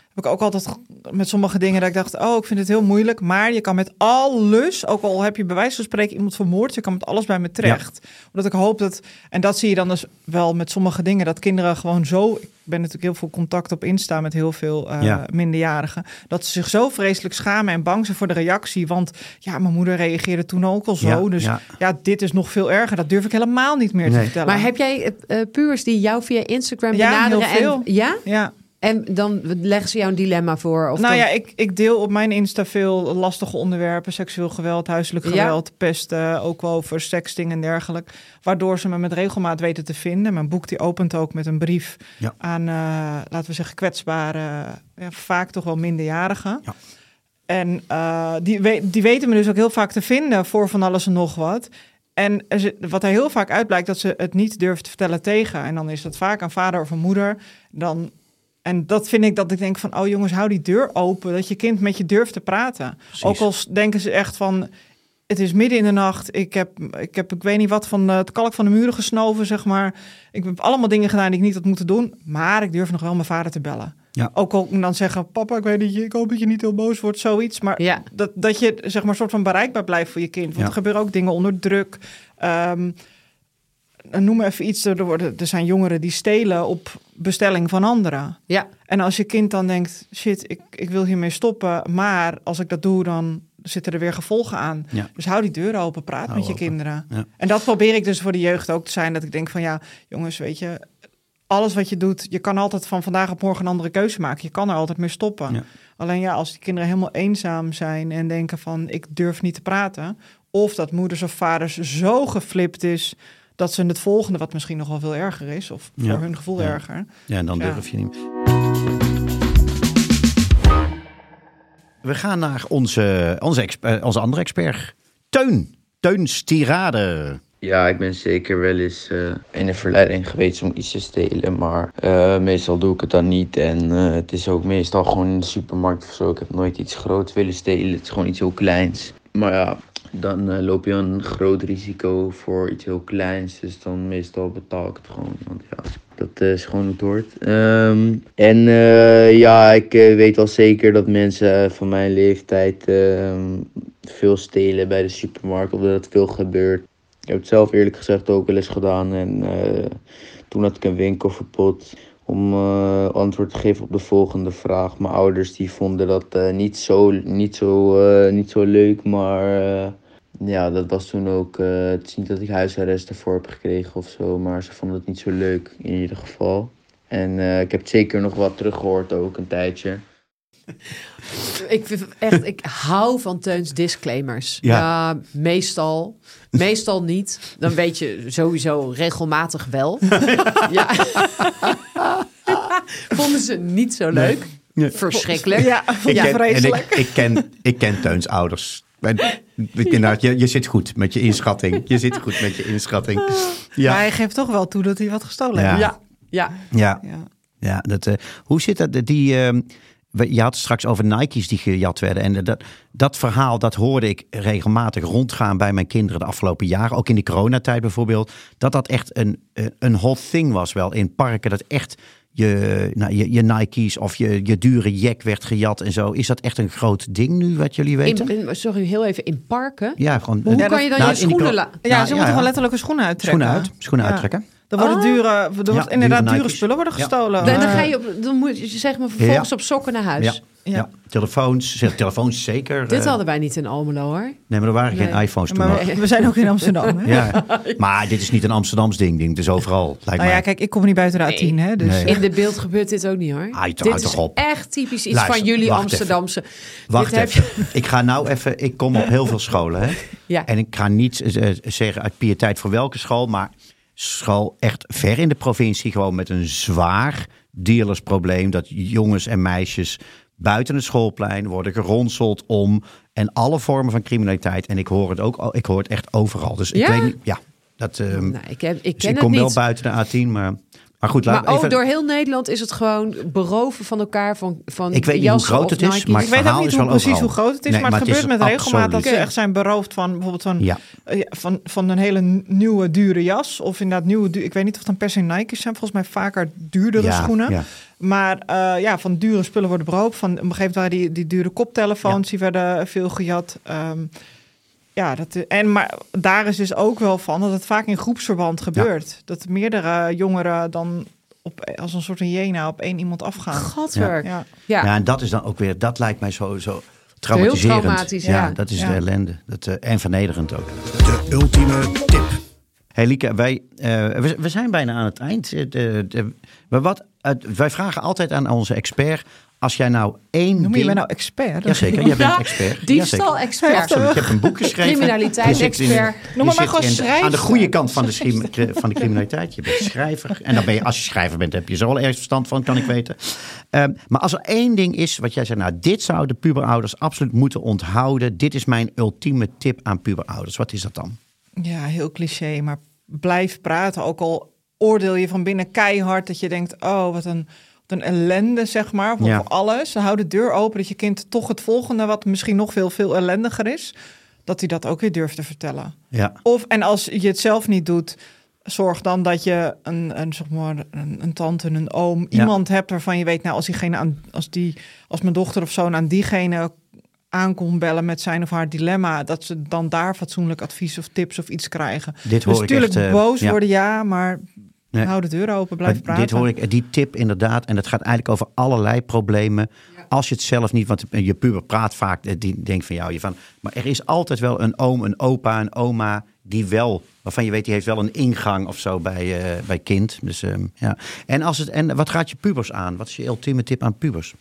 [SPEAKER 5] heb ik ook altijd met sommige dingen dat ik dacht, oh, ik vind het heel moeilijk. Maar je kan met alles, ook al heb je bij wijze van spreken iemand vermoord, je kan met alles bij me terecht. Ja. Omdat ik hoop dat, en dat zie je dan dus wel met sommige dingen, dat kinderen gewoon zo, ik ben natuurlijk heel veel contact op Insta met heel veel uh, ja. minderjarigen, dat ze zich zo vreselijk schamen en bang zijn voor de reactie. Want ja, mijn moeder reageerde toen ook al zo. Ja, dus ja. ja, dit is nog veel erger. Dat durf ik helemaal niet meer nee. te vertellen.
[SPEAKER 3] Maar heb jij uh, puurs die jou via Instagram
[SPEAKER 5] ja,
[SPEAKER 3] benaderen?
[SPEAKER 5] Heel veel.
[SPEAKER 3] En, ja?
[SPEAKER 5] Ja.
[SPEAKER 3] En dan leggen ze jou een dilemma voor? Of
[SPEAKER 5] nou
[SPEAKER 3] dan...
[SPEAKER 5] ja, ik, ik deel op mijn Insta veel lastige onderwerpen. Seksueel geweld, huiselijk geweld, ja. pesten. Ook wel over sexting en dergelijke. Waardoor ze me met regelmaat weten te vinden. Mijn boek die opent ook met een brief ja. aan, uh, laten we zeggen, kwetsbare, ja, vaak toch wel minderjarigen. Ja. En uh, die, we, die weten me dus ook heel vaak te vinden voor van alles en nog wat. En wat er heel vaak uitblijkt, dat ze het niet durven te vertellen tegen. En dan is dat vaak een vader of een moeder. Dan... En dat vind ik dat ik denk van, oh jongens, hou die deur open. Dat je kind met je durft te praten. Precies. Ook al denken ze echt van, het is midden in de nacht. Ik heb, ik heb, ik weet niet wat van het kalk van de muren gesnoven, zeg maar. Ik heb allemaal dingen gedaan die ik niet had moeten doen. Maar ik durf nog wel mijn vader te bellen. Ja. Ook al dan zeggen, papa, ik weet niet, ik hoop dat je niet heel boos wordt, zoiets. Maar ja. dat, dat je, zeg maar, soort van bereikbaar blijft voor je kind. Want ja. er gebeuren ook dingen onder druk. Um, Noem even iets, er, worden, er zijn jongeren die stelen op bestelling van anderen. Ja. En als je kind dan denkt, shit, ik, ik wil hiermee stoppen, maar als ik dat doe, dan zitten er weer gevolgen aan. Ja. Dus hou die deur open, praat hou met je open. kinderen. Ja. En dat probeer ik dus voor de jeugd ook te zijn, dat ik denk van ja, jongens, weet je, alles wat je doet, je kan altijd van vandaag op morgen een andere keuze maken. Je kan er altijd mee stoppen. Ja. Alleen ja, als die kinderen helemaal eenzaam zijn en denken van ik durf niet te praten, of dat moeders of vaders zo geflipt is dat ze het volgende, wat misschien nog wel veel erger is, of voor ja. hun gevoel ja. erger.
[SPEAKER 4] Ja, en dan ja. durf je niet. We gaan naar onze, onze, exper, onze andere expert, Teun. Teun's tirade.
[SPEAKER 6] Ja, ik ben zeker wel eens uh, in de verleiding geweest om iets te stelen, maar uh, meestal doe ik het dan niet. En uh, het is ook meestal gewoon in de supermarkt of zo. Ik heb nooit iets groots willen stelen, het is gewoon iets heel kleins. Maar ja, dan uh, loop je een groot risico voor iets heel kleins. Dus dan meestal betaal ik het gewoon. Want ja, dat uh, is gewoon hoe het hoort. Um, en uh, ja, ik uh, weet wel zeker dat mensen uh, van mijn leeftijd uh, veel stelen bij de supermarkt. Of dat het veel gebeurt. Ik heb het zelf eerlijk gezegd ook wel eens gedaan. En uh, toen had ik een winkelverbod om uh, antwoord te geven op de volgende vraag. Mijn ouders die vonden dat uh, niet, zo, niet, zo, uh, niet zo leuk, maar uh, ja, dat was toen ook, uh, het is niet dat ik huisarrest ervoor heb gekregen of zo, maar ze vonden het niet zo leuk in ieder geval. En uh, ik heb zeker nog wat teruggehoord ook een tijdje.
[SPEAKER 3] Ik vind echt, ik hou van Teuns disclaimers. Ja, ja meestal, meestal niet. Dan weet je sowieso regelmatig wel. Ja. Vonden ze niet zo leuk. Nee. Nee. Verschrikkelijk. Ja,
[SPEAKER 4] ik ja ken, vreselijk. Ik, ik, ken, ik ken Teuns ouders. Inderdaad, je, je zit goed met je inschatting. Je zit goed met je inschatting.
[SPEAKER 5] Ja. Maar hij geeft toch wel toe dat hij wat gestolen
[SPEAKER 3] ja.
[SPEAKER 5] heeft.
[SPEAKER 3] Ja, ja.
[SPEAKER 4] ja. ja. ja dat, uh, hoe zit dat? Die, uh, je had het straks over Nike's die gejat werden. En dat, dat verhaal, dat hoorde ik regelmatig rondgaan bij mijn kinderen de afgelopen jaren. Ook in de coronatijd bijvoorbeeld. Dat dat echt een, een hot thing was wel in parken. Dat echt je, nou, je, je Nike's of je, je dure jack werd gejat en zo. Is dat echt een groot ding nu, wat jullie weten?
[SPEAKER 3] In, in, sorry, heel even, in parken?
[SPEAKER 4] Ja, gewoon.
[SPEAKER 3] Hoe
[SPEAKER 4] ja,
[SPEAKER 3] kan je dan nou, je schoenen laten?
[SPEAKER 5] Ja, nou, ze ja, moeten ja. gewoon letterlijk hun schoenen uittrekken.
[SPEAKER 4] Schoenen uit, schoenen ja. uittrekken.
[SPEAKER 5] Er worden oh. dure, er wordt ja, inderdaad dure, dure spullen worden gestolen.
[SPEAKER 3] Ja. Dan, dan ga je op, dan moet je zeg maar vervolgens ja. op sokken naar huis.
[SPEAKER 4] Ja. Ja. ja, telefoons, telefoons zeker.
[SPEAKER 3] Dit
[SPEAKER 4] uh,
[SPEAKER 3] hadden wij niet in Almelo, hoor.
[SPEAKER 4] Nee, maar er waren nee. geen iPhones toen.
[SPEAKER 5] Maar we, we zijn ook in Amsterdam, hè?
[SPEAKER 4] Ja, maar dit is niet een Amsterdams ding, ding. Het is overal, lijkt
[SPEAKER 5] nou
[SPEAKER 4] mij.
[SPEAKER 5] Ja, kijk, ik kom niet buiten de A tien,
[SPEAKER 3] nee.
[SPEAKER 5] hè? Dus.
[SPEAKER 4] Nee.
[SPEAKER 3] In de beeld gebeurt dit ook niet, hoor.
[SPEAKER 4] Ah, dit
[SPEAKER 3] is
[SPEAKER 4] op.
[SPEAKER 3] echt typisch iets
[SPEAKER 4] Luister,
[SPEAKER 3] van jullie
[SPEAKER 4] wacht
[SPEAKER 3] Amsterdamse.
[SPEAKER 4] Even. Wacht dit even. Je... Ik ga nou even, ik kom op heel veel scholen, hè? Ja. En ik ga niet uh, zeggen uit pietijd voor welke school, maar school echt ver in de provincie, gewoon met een zwaar dealersprobleem, dat jongens en meisjes buiten het schoolplein worden geronseld om en alle vormen van criminaliteit. En ik hoor het ook, ik hoor het echt overal. Dus
[SPEAKER 3] ja?
[SPEAKER 4] ik weet niet, ja, dat. Um,
[SPEAKER 3] nou, ik, heb, ik, ken
[SPEAKER 4] dus ik
[SPEAKER 3] het
[SPEAKER 4] kom
[SPEAKER 3] niet.
[SPEAKER 4] wel buiten de A tien, maar. Maar goed, laat
[SPEAKER 3] maar
[SPEAKER 4] even...
[SPEAKER 3] ook door heel Nederland is het gewoon beroven van elkaar van van
[SPEAKER 4] ik weet niet hoe groot het is, Nike. Maar het
[SPEAKER 5] ik weet ook niet hoe, precies
[SPEAKER 4] overal.
[SPEAKER 5] hoe groot het is, nee, maar, maar het gebeurt met regelmaat dat ze echt zijn beroofd van bijvoorbeeld van, ja. uh, van, van een hele nieuwe dure jas of inderdaad nieuwe, du- ik weet niet of het dan per se Nike's zijn, volgens mij vaker duurdere ja, schoenen. Ja. Maar uh, ja, van dure spullen worden beroofd. Van, op een gegeven moment waren die, die dure koptelefoons, ja. die werden veel gejat. Um, ja, dat, en, maar daar is dus ook wel van dat het vaak in groepsverband gebeurt. Ja. Dat meerdere jongeren dan op, als een soort hyena op één iemand afgaan.
[SPEAKER 3] Godwerk.
[SPEAKER 4] Ja. Ja. ja, en dat is dan ook weer, dat lijkt mij zo, zo traumatiserend.
[SPEAKER 3] Heel traumatisch, ja.
[SPEAKER 4] ja. Dat is ja. de ellende. Dat, uh, en vernederend ook.
[SPEAKER 1] De ultieme tip.
[SPEAKER 4] Hey Lieke, wij, uh, we, we zijn bijna aan het eind. Uh, de, de, maar wat, uh, wij vragen altijd aan onze expert, als jij nou één
[SPEAKER 5] Noem je
[SPEAKER 4] ding...
[SPEAKER 5] mij nou expert?
[SPEAKER 4] Jazeker, jij bent expert.
[SPEAKER 3] Diefstal-expert.
[SPEAKER 4] Ik heb een boek geschreven.
[SPEAKER 3] Criminaliteit-expert.
[SPEAKER 5] Noem maar, maar gewoon schrijver.
[SPEAKER 4] Aan de goede kant van de, schim, van de criminaliteit. Je bent schrijver. En dan ben je, als je schrijver bent, heb je zo wel ergens verstand van, kan ik weten. Um, maar als er één ding is, wat jij zegt, nou, dit zouden puberouders absoluut moeten onthouden. Dit is mijn ultieme tip aan puberouders. Wat is dat dan?
[SPEAKER 5] Ja, heel cliché, maar blijf praten. Ook al oordeel je van binnen keihard dat je denkt, oh, wat een... een ellende, zeg maar, voor, ja. voor alles. Hou de deur open dat je kind toch het volgende, wat misschien nog veel, veel ellendiger is, dat hij dat ook weer durft te vertellen.
[SPEAKER 4] Ja.
[SPEAKER 5] Of, en als je het zelf niet doet, zorg dan dat je een, een, zeg maar, een, een tante, een oom, ja. iemand hebt waarvan je weet, nou, als diegene aan, als die, als mijn dochter of zoon aan diegene aan kon bellen met zijn of haar dilemma, dat ze dan daar fatsoenlijk advies of tips of iets krijgen.
[SPEAKER 4] Dit hoor
[SPEAKER 5] dus natuurlijk
[SPEAKER 4] echt, uh,
[SPEAKER 5] boos
[SPEAKER 4] ja.
[SPEAKER 5] worden, ja, maar... Nee. Hou de deur open, blijf
[SPEAKER 4] maar
[SPEAKER 5] praten.
[SPEAKER 4] Dit hoor ik, die tip inderdaad. En dat gaat eigenlijk over allerlei problemen. Ja. Als je het zelf niet, want je puber praat vaak, die denkt van jou. Je van, maar er is altijd wel een oom, een opa, een oma die wel, waarvan je weet, die heeft wel een ingang of zo bij, uh, bij kind. Dus, um, ja. en, als het, en wat gaat je pubers aan? Wat is je ultieme tip aan pubers?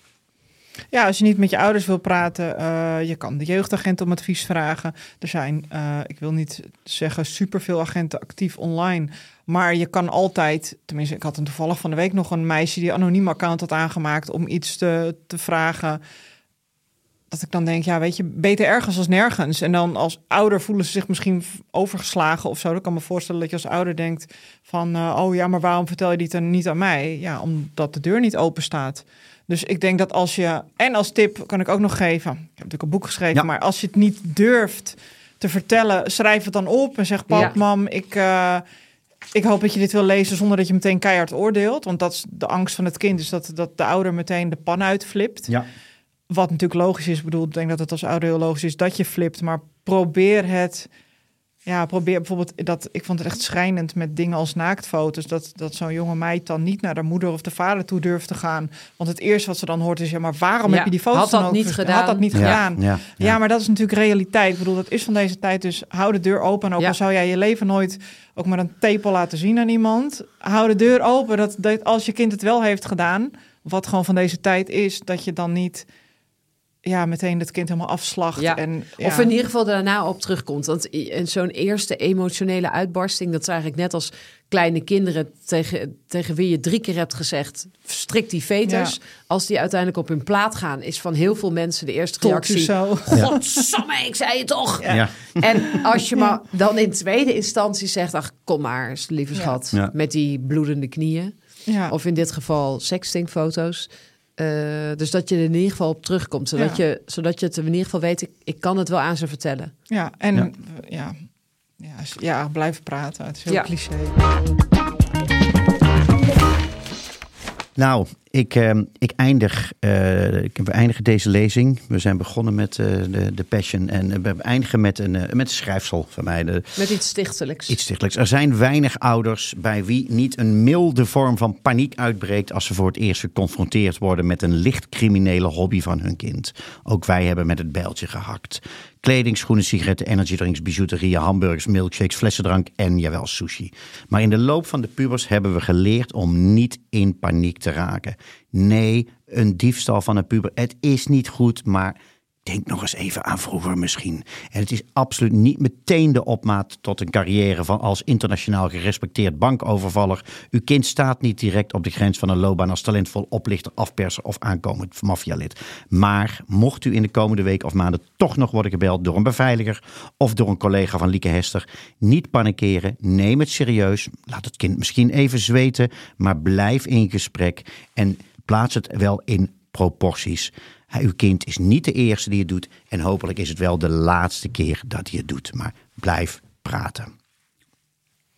[SPEAKER 5] Ja, als je niet met je ouders wil praten, uh, je kan de jeugdagent om advies vragen. Er zijn, uh, ik wil niet zeggen superveel agenten actief online, maar je kan altijd, tenminste ik had een toevallig van de week nog een meisje die een anoniem account had aangemaakt om iets te, te vragen. Dat ik dan denk, ja weet je, beter ergens als nergens. En dan als ouder voelen ze zich misschien overgeslagen of zo. Dan kan me voorstellen dat je als ouder denkt van, uh, oh ja, maar waarom vertel je dit dan niet aan mij? Ja, omdat de deur niet open staat. Dus ik denk dat als je... En als tip kan ik ook nog geven. Ik heb natuurlijk een boek geschreven. Ja. Maar als je het niet durft te vertellen, schrijf het dan op. En zeg, pap, ja. mam, ik, uh, ik hoop dat je dit wil lezen zonder dat je meteen keihard oordeelt. Want dat is de angst van het kind. Is dat, dat de ouder meteen de pan uitflipt.
[SPEAKER 4] Ja.
[SPEAKER 5] Wat natuurlijk logisch is. Ik bedoel, ik denk dat het als ouder heel logisch is dat je flipt. Maar probeer het... Ja, probeer bijvoorbeeld dat. Ik vond het echt schrijnend met dingen als naaktfoto's. Dat, dat zo'n jonge meid dan niet naar de moeder of de vader toe durft te gaan. Want het eerste wat ze dan hoort is: ja, maar waarom ja, heb je die foto's
[SPEAKER 3] had dat
[SPEAKER 5] dan ook
[SPEAKER 3] niet gedaan?
[SPEAKER 5] Had dat niet
[SPEAKER 4] ja,
[SPEAKER 5] gedaan? Ja,
[SPEAKER 4] ja, ja.
[SPEAKER 5] ja, maar dat is natuurlijk realiteit. Ik bedoel, dat is van deze tijd. Dus hou de deur open. En ook ja. al zou jij je leven nooit ook maar een tepel laten zien aan iemand, hou de deur open. Dat, dat als je kind het wel heeft gedaan, wat gewoon van deze tijd is, dat je dan niet. Ja, meteen het kind helemaal afslacht.
[SPEAKER 3] Ja.
[SPEAKER 5] En, ja.
[SPEAKER 3] Of in ieder geval daarna op terugkomt. Want zo'n eerste emotionele uitbarsting, dat is eigenlijk net als kleine kinderen tegen, tegen wie je drie keer hebt gezegd, strik die veters. Ja. Als die uiteindelijk op hun plaat gaan, is van heel veel mensen de eerste reactie: godsamme, ik zei het toch. Ja. Ja. En als je maar dan in tweede instantie zegt, ach, kom maar, lieve schat, ja. met die bloedende knieën. Ja. Of in dit geval sextingfoto's. Uh, dus dat je er in ieder geval op terugkomt. Zodat, ja. je, zodat je het in ieder geval weet, ik, ik kan het wel aan ze vertellen.
[SPEAKER 5] Ja, en ja, ja, ja, ja blijf praten. Het is heel ja. cliché.
[SPEAKER 4] Nou, ik, uh, ik eindig, uh, ik, we eindigen deze lezing. We zijn begonnen met uh, de, de Passion. En we eindigen met een, uh, met een schrijfsel van mij. De,
[SPEAKER 3] met iets stichtelijks.
[SPEAKER 4] Iets stichtelijks. Er zijn weinig ouders bij wie niet een milde vorm van paniek uitbreekt als ze voor het eerst geconfronteerd worden met een licht criminele hobby van hun kind. Ook wij hebben met het bijltje gehakt. Kleding, schoenen, sigaretten, energydrinks, bijouterieën, hamburgers, milkshakes, flessendrank en jawel sushi. Maar in de loop van de pubers hebben we geleerd om niet in paniek te raken. Nee, een diefstal van een puber, het is niet goed, maar denk nog eens even aan vroeger misschien. En het is absoluut niet meteen de opmaat tot een carrière van als internationaal gerespecteerd bankovervaller. Uw kind staat niet direct op de grens van een loopbaan als talentvol oplichter, afperser of aankomend maffialid. Maar mocht u in de komende weken of maanden toch nog worden gebeld door een beveiliger of door een collega van Lieke Hester, niet panikeren, neem het serieus. Laat het kind misschien even zweten, maar blijf in gesprek en plaats het wel in proporties. Uw kind is niet de eerste die het doet en hopelijk is het wel de laatste keer dat hij het doet. Maar blijf praten.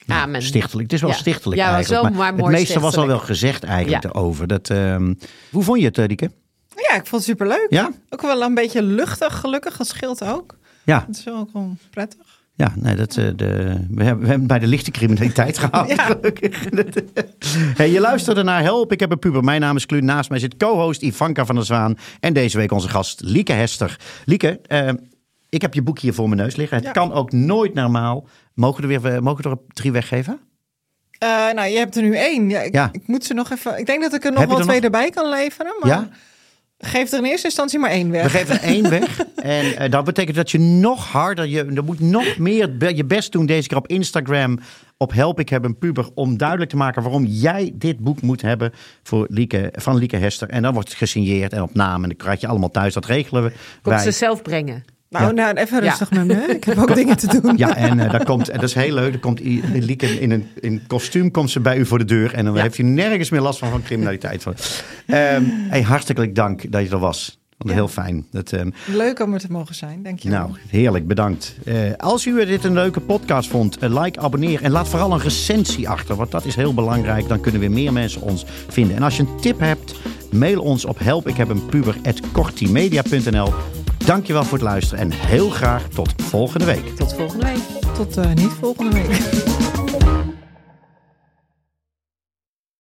[SPEAKER 4] Ja,
[SPEAKER 3] Amen.
[SPEAKER 4] stichtelijk. Het is wel
[SPEAKER 3] Ja.
[SPEAKER 4] stichtelijk
[SPEAKER 3] Ja,
[SPEAKER 4] eigenlijk.
[SPEAKER 3] wel, maar
[SPEAKER 4] het
[SPEAKER 3] mooi
[SPEAKER 4] meeste was al
[SPEAKER 3] stichtelijk.
[SPEAKER 4] wel gezegd eigenlijk
[SPEAKER 3] Ja.
[SPEAKER 4] erover. Dat, um, hoe vond je het, Lieke?
[SPEAKER 5] Ja, ik vond het superleuk.
[SPEAKER 4] Ja?
[SPEAKER 5] Ook wel een beetje luchtig, gelukkig. Dat scheelt ook.
[SPEAKER 4] Ja.
[SPEAKER 5] Het is wel ook gewoon prettig.
[SPEAKER 4] Ja, nee, dat, uh, de, we, hebben, we hebben bij de lichte criminaliteit gehaald.
[SPEAKER 5] Ja.
[SPEAKER 4] Hey, je luisterde naar Help, ik heb een puber. Mijn naam is Kluun. Naast mij zit co-host Ivanka van der Zwaan. En deze week onze gast Lieke Hester. Lieke, uh, ik heb je boek hier voor mijn neus liggen. Het
[SPEAKER 5] Ja.
[SPEAKER 4] kan ook nooit normaal. Mogen we er, weer, mogen we er drie weggeven?
[SPEAKER 5] Uh, nou, je hebt er nu één. Ja, ik,
[SPEAKER 4] Ja.
[SPEAKER 5] ik moet ze nog even... Ik denk dat ik er nog
[SPEAKER 4] Heb je
[SPEAKER 5] wel
[SPEAKER 4] er
[SPEAKER 5] twee
[SPEAKER 4] nog?
[SPEAKER 5] erbij kan leveren. Maar
[SPEAKER 4] Ja?
[SPEAKER 5] geef er in eerste instantie maar één weg.
[SPEAKER 4] We geven er één weg. En uh, dat betekent dat je nog harder, je, je moet nog meer be- je best doen deze keer op Instagram. Op Help, ik heb een puber. Om duidelijk te maken waarom jij dit boek moet hebben voor Lieke, van Lieke Hester. En dan wordt het gesigneerd en op naam. En dan krijg je allemaal thuis. Dat regelen we.
[SPEAKER 3] Komt
[SPEAKER 4] Wij.
[SPEAKER 3] ze zelf brengen.
[SPEAKER 5] Nou,
[SPEAKER 4] Ja.
[SPEAKER 5] nou, even
[SPEAKER 3] Ja.
[SPEAKER 5] rustig met me. Ik heb ook dingen te doen.
[SPEAKER 4] Ja, en uh, daar komt, en dat is heel leuk. Er komt i- Lieke in een in kostuum komt ze bij u voor de deur. En dan
[SPEAKER 3] Ja.
[SPEAKER 4] heeft u nergens meer last van, van criminaliteit. Um, hey, hartelijk dank dat je er was.
[SPEAKER 5] Ja.
[SPEAKER 4] Heel fijn. Dat, um,
[SPEAKER 5] Leuk om er te mogen zijn, denk je wel.
[SPEAKER 4] Nou, heerlijk, bedankt. Uh, als u dit een leuke podcast vond, uh, like, abonneer en laat vooral een recensie achter. Want dat is heel belangrijk. Dan kunnen weer meer mensen ons vinden. En als je een tip hebt, mail ons op help ik heb een puber at kortimedia punt n l. Dankjewel voor het luisteren en heel graag tot volgende week.
[SPEAKER 3] Tot volgende week.
[SPEAKER 5] Tot uh, niet volgende week.